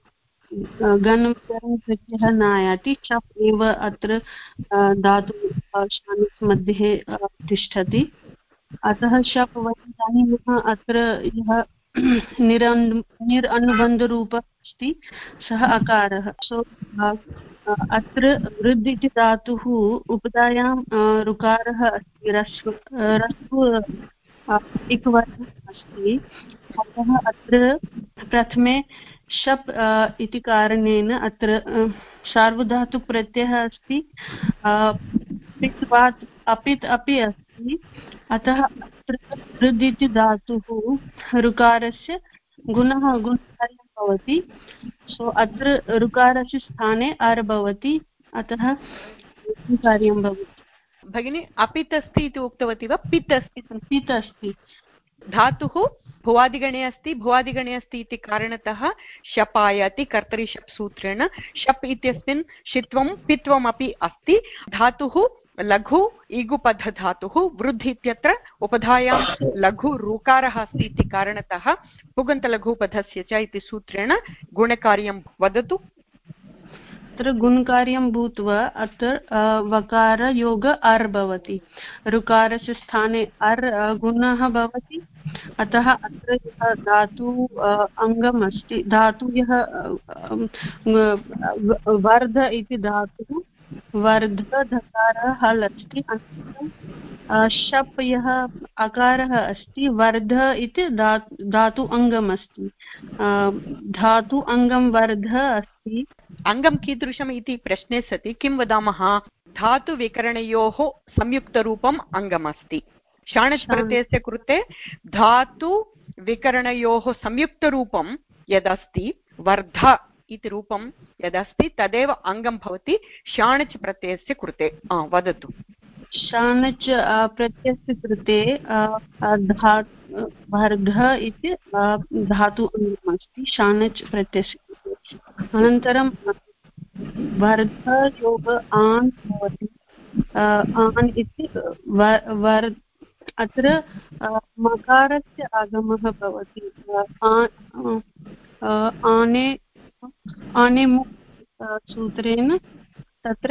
[SPEAKER 7] गणप्रत्ययः न आयाति, शप् एव अत्र धातु शानच् मध्ये तिष्ठति। अतः शप् वयं जानीमः अत्र यः निरन् निरनुबन्धरूपः अस्ति सः अकारः। सो अत्र वृद्ध इति धातुः उपधायां ऋकारः अस्ति, रस्व रस्व इक्वर्णः अस्ति, अतः अत्र प्रथमे शप् इति कारणेन अत्र सार्वधातुक प्रत्ययः अस्ति, पित्वात् अपित् अपि अस्ति, अतः अत्र वृद्ध इति धातुः ऋकारस्य गुणः गुणकार्यं भवति। सो अत्र ऋकारस्य स्थाने अर् भवति, अतः कार्यं भवति।
[SPEAKER 1] भगिनी अपित् अस्ति इति उक्तवती वा? पित् अस्ति?
[SPEAKER 7] पित् अस्ति
[SPEAKER 1] धातुः भुवादिगणे अस्ति, भुवादिगणे अस्ति इति कारणतः शप् आयाति कर्तरि शप् सूत्रेण। शप् इत्यस्मिन् षित्वं पित्वमपि अस्ति। धातुः लघु ईगुपधधातुः, वृद्ध इत्यत्र उपधायां लघु ऋकारः अस्ति इति कारणतः पुगन्तलघुपधस्य च इति सूत्रेण गुणकार्यं वदतु।
[SPEAKER 7] अत्र गुणकार्यं भूत्वा अत्र वकार योग अर् भवति, ऋकारस्य स्थाने अर् गुणः भवति, अतः अत्र यः धातु अङ्गम् अस्ति, धातु यः वर्ध इति धातुः वर्ध धकारः हल् अस्ति, शप् यः अकारः अस्ति वर्ध इति धातु अङ्गम् अस्ति, धातु अङ्गं वर्ध अस्ति।
[SPEAKER 1] अङ्गं कीदृशम् इति प्रश्ने सति किं वदामः? धातुविकरणयोः संयुक्तरूपम् अङ्गमस्ति। शाणच् प्रत्ययस्य कृते धातुविकरणयोः संयुक्तरूपं यदस्ति वर्ध इति रूपं यदस्ति तदेव अङ्गं भवति शाणच् प्रत्ययस्य कृते। वदतु।
[SPEAKER 7] शाणच् प्रत्ययस्य कृते वर्ध इति धातु अङ्गमस्ति शाणच् प्रत्ययस्य कृते। अनन्तरं वर्ध योग आन् भवति, आन् इति वर् अत्र मकारस्य आगमः भवति। आने आने मुक् सूत्रेण तत्र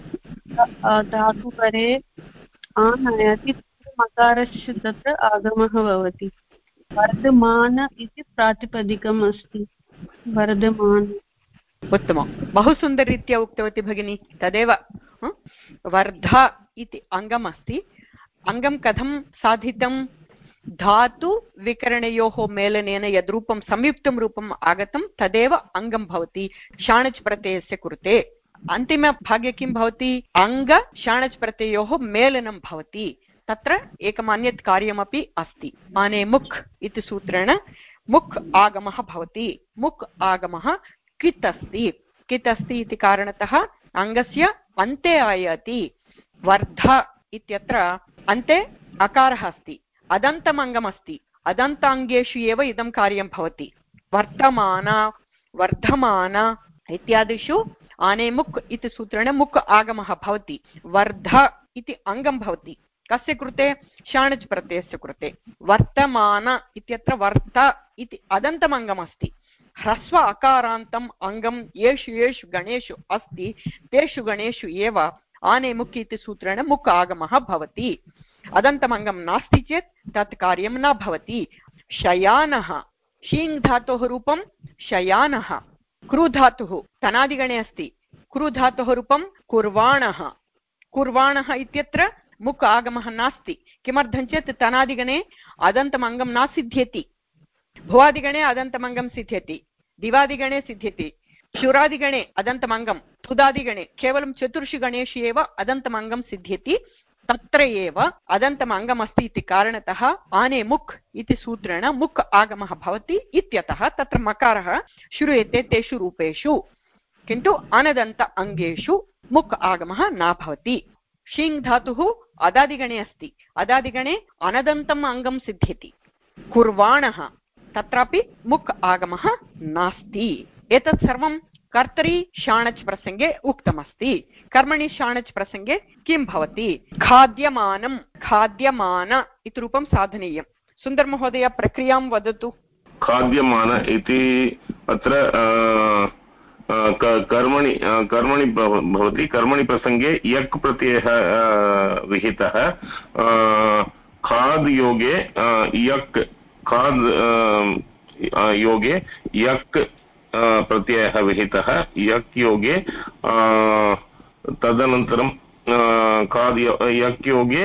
[SPEAKER 7] धातुपरे आन् आयाति, मकारस्य तत्र आगमः भवति। वर्धमान इति प्रातिपदिकम् अस्ति, वर्धमान।
[SPEAKER 1] उत्तमं, बहु सुन्दररीत्या उक्तवती भगिनी। तदेव वर्ध इति अङ्गम् अस्ति। अङ्गं कथं साधितं? धातु विकरणयोः मेलनेन यद्रूपं संयुक्तं रूपम् आगतं तदेव अङ्गं भवति शाणच् प्रत्ययस्य कृते। अन्तिमभागे किं भवति? अङ्ग शाणच् प्रत्ययोः मेलनं भवति। तत्र एकम् अन्यत् कार्यमपि अस्ति। आने मुक् इति सूत्रेण मुक् आगमः भवति। मुक् आगमः कित् अस्ति। कित् अस्ति इति कारणतः अङ्गस्य अन्ते आयाति। वर्ध इत्यत्र अन्ते अकारः अस्ति, अदन्तम् अङ्गमस्ति, अदन्ताङ्गेषु एव इदं कार्यं भवति। वर्तमान वर्धमान इत्यादिषु आने मुक् इति सूत्रेण मुक् आगमः भवति। वर्ध इति अङ्गं भवति कस्य कृते शाणच् प्रत्ययस्य कृते वर्तमान इत्यत्र वर्त इति अदन्तमङ्गमस्ति ह्रस्व अकारान्तम् अङ्गं येषु येषु गणेषु अस्ति तेषु गणेषु एव आने मुक् इति सूत्रेण मुक् आगमः भवति अदन्तमङ्गं नास्ति चेत् तत् कार्यं न भवति शयानः शीङ् धातोः रूपं शयानः क्रू धातुः तनादिगणे अस्ति क्रू धातोः रूपं कुर्वाणः कुर्वाणः इत्यत्र मुक् आगमः नास्ति किमर्थं चेत् तनादिगणे अदन्तमङ्गं न सिद्ध्यति भुवादिगणे अदन्तमङ्गं सिद्ध्यति दिवादिगणे सिद्ध्यति शुरादिगणे अदन्तमङ्गं तुदादिगणे केवलं चतुर्षु गणेषु एव अदन्तमङ्गं सिद्ध्यति तत्र एव अदन्तमङ्गमस्ति इति कारणतः आने मुक् इति सूत्रेण मुक् आगमः भवति इत्यतः तत्र मकारः श्रूयते तेषु रूपेषु किन्तु अनदन्त अङ्गेषु मुक् आगमः न भवति शीङ् धातुः अदादिगणे अस्ति अदादिगणे अनदन्तम् अङ्गं सिद्ध्यति कुर्वाणः तत्रापि मुक् आगमः नास्ति एतत् सर्वं कर्तरि शाणच् प्रसङ्गे उक्तमस्ति कर्मणि शाणच् प्रसङ्गे किं भवति खाद्यमानं खाद्यमान इति रूपं साधनीयं सुन्दर महोदय प्रक्रियां वदतु
[SPEAKER 4] खाद्यमान इति अत्र कर्मणि कर्मणि भवति कर्मणि प्रसङ्गे यक् प्रत्ययः विहितः खाद् योगे यक् खाद् योगे यक् प्रत्ययः विहितः यक् योगे तदनन्तरं खाद् यक् योगे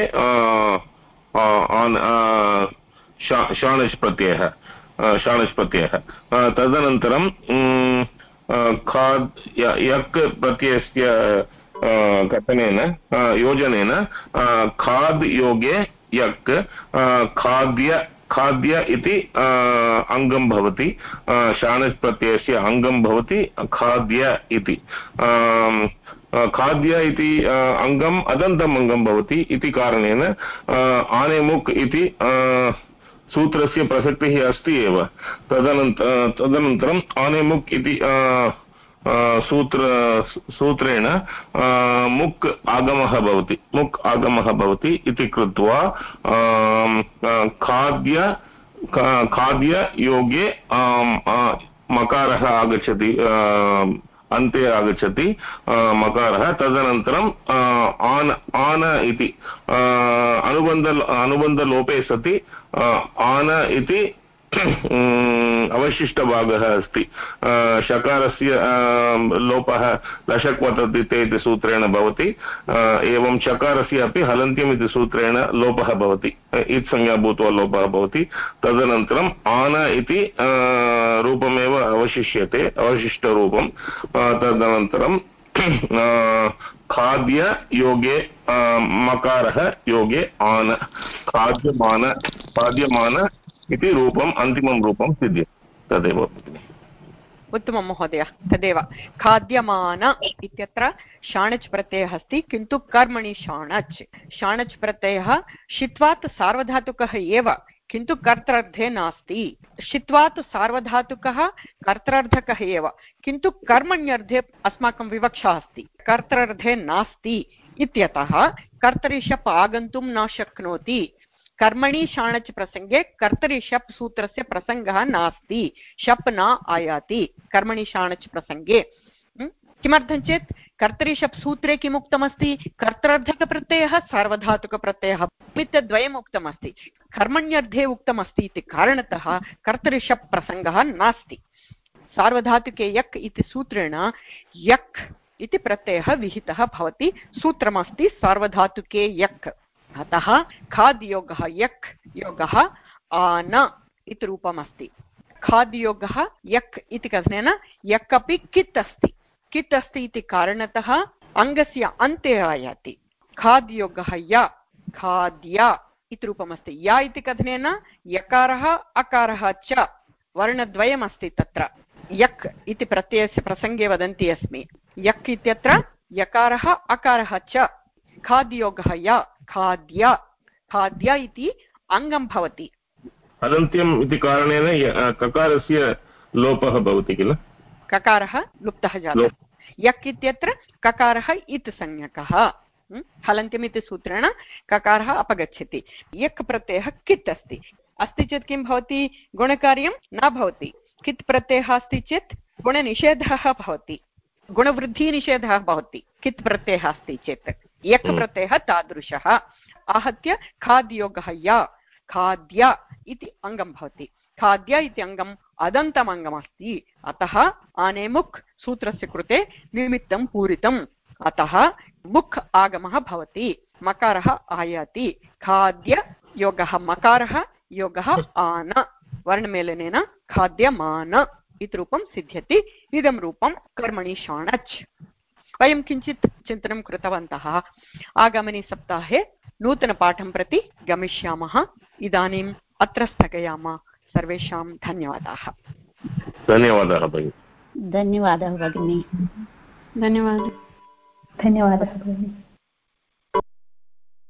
[SPEAKER 4] शाणच् प्रत्ययः शाणच् प्रत्ययः तदनन्तरं खाद् यक् प्रत्ययस्य कथनेन योजनेन खाद् योगे यक् खाद्य खाद्य इति अङ्गं भवति शाणच् प्रत्ययस्य अङ्गं भवति खाद्य इति खाद्य इति अङ्गम् अदन्तम् अङ्गं भवति इति कारणेन आने मुक् इति सूत्रस्य प्रसक्तिः अस्ति एव तदनन्त तदनन्तरम् आने मुक् इति सूत्र सूत्रेण मुक् आगमः भवति मुक् आगमः भवति इति कृत्वा खाद्य खाद्य योगे मकारः आगच्छति अन्ते आगच्छति मकारः तदनन्तरं आन आन इति अनुबन्ध अनुबन्धलोपे सति आन इति अवशिष्टभागः अस्ति शकारस्य लोपः लशक् वतति ते इति सूत्रेण भवति एवं चकारस्य अपि हलन्त्यम् इति सूत्रेण लोपः भवति इत् संज्ञा भूत्वा लोपः भवति तदनन्तरम् आन इति रूपमेव अवशिष्यते अवशिष्टरूपं तदनन्तरं खाद्य योगे मकारः योगे आन खाद्यमान खाद्यमान इति रूपम् अन्तिमं रूपं सिद्ध्यति तदेव
[SPEAKER 1] उत्तमं महोदय तदेव खाद्यमान इत्यत्र शाणच् प्रत्ययः अस्ति किन्तु कर्मणि शाणच् शाणच् प्रत्ययः शित्वात् सार्वधातुकः एव किन्तु कर्त्रार्थे नास्ति शित्वात् सार्वधातुकः कर्त्रार्थकः एव किन्तु कर्मण्यर्थे अस्माकं विवक्षा अस्ति कर्त्रार्थे नास्ति इत्यतः कर्तरि शप् आगन्तुं न शक्नोति कर्मणि शाणच् प्रसङ्गे कर्तरि शप् सूत्रस्य प्रसङ्गः नास्ति शप् न आयाति कर्मणि शाणच् प्रसङ्गे किमर्थं चेत् कर्तरि शप् सूत्रे किम् उक्तमस्ति कर्त्रार्थकप्रत्ययः सार्वधातुकप्रत्ययः निमित्तद्वयम् उक्तमस्ति कर्मण्यर्थे उक्तमस्ति इति कारणतः कर्तरि शप् प्रसङ्गः नास्ति सार्वधातुके यक् इति सूत्रेण यक् इति प्रत्ययः विहितः भवति सूत्रमस्ति सार्वधातुके यक् अतः खाद् योगः यक् योगः आन इति रूपमस्ति खाद् योगः यक् इति कथनेन यक् अपि कित् अस्ति कित् अस्ति इति कारणतः अङ्गस्य अन्ते आयाति खाद् योगः य खाद्य इति रूपमस्ति य इति कथनेन यकारः अकारः च वर्णद्वयमस्ति तत्र यक् इति प्रत्ययस्य प्रसङ्गे वदन्ती अस्मि यक् इत्यत्र यकारः अकारः च खाद्योगः य खाद्य खाद्य इति अङ्गं भवति
[SPEAKER 4] हलन्त्यम् इति कारणेन ककारस्य लोपः भवति किल
[SPEAKER 1] ककारः लुप्तः जातः यक् इत्यत्र ककारः इत् संज्ञकः हलन्त्यम् इति सूत्रेण ककारः अपगच्छति। यक् प्रत्ययः कित् अस्ति अस्ति चेत् किं भवति गुणकार्यं न भवति। कित् प्रत्ययः अस्ति चेत् गुणनिषेधः भवति, गुणवृद्धिनिषेधः भवति कित् प्रत्ययः अस्ति चेत्। यक् प्रत्ययः तादृशः। आहत्य खाद्योगः या खाद्य इति अङ्गं भवति। खाद्य इति अङ्गम् अदन्तम् अङ्गमस्ति, अतः आनेमुक् सूत्रस्य कृते निमित्तं पूरितम्, अतः मुक् आगमः भवति, मकारः आयाति। खाद्य योगः मकारः, योगः आन, वर्णमेलनेन खाद्यमान इति रूपं सिद्ध्यति। इदं रूपं कर्मणि षाणच्। वयं किञ्चित् चिन्तनं कृतवन्तः। आगामिनि सप्ताहे नूतनपाठं प्रति गमिष्यामः। इदानीम् अत्र स्थगयामः। सर्वेषां धन्यवादाः।
[SPEAKER 4] धन्यवादाः भगिनी।
[SPEAKER 2] धन्यवादः भगिनी।
[SPEAKER 7] धन्यवादः।
[SPEAKER 2] धन्यवादः भगिनी।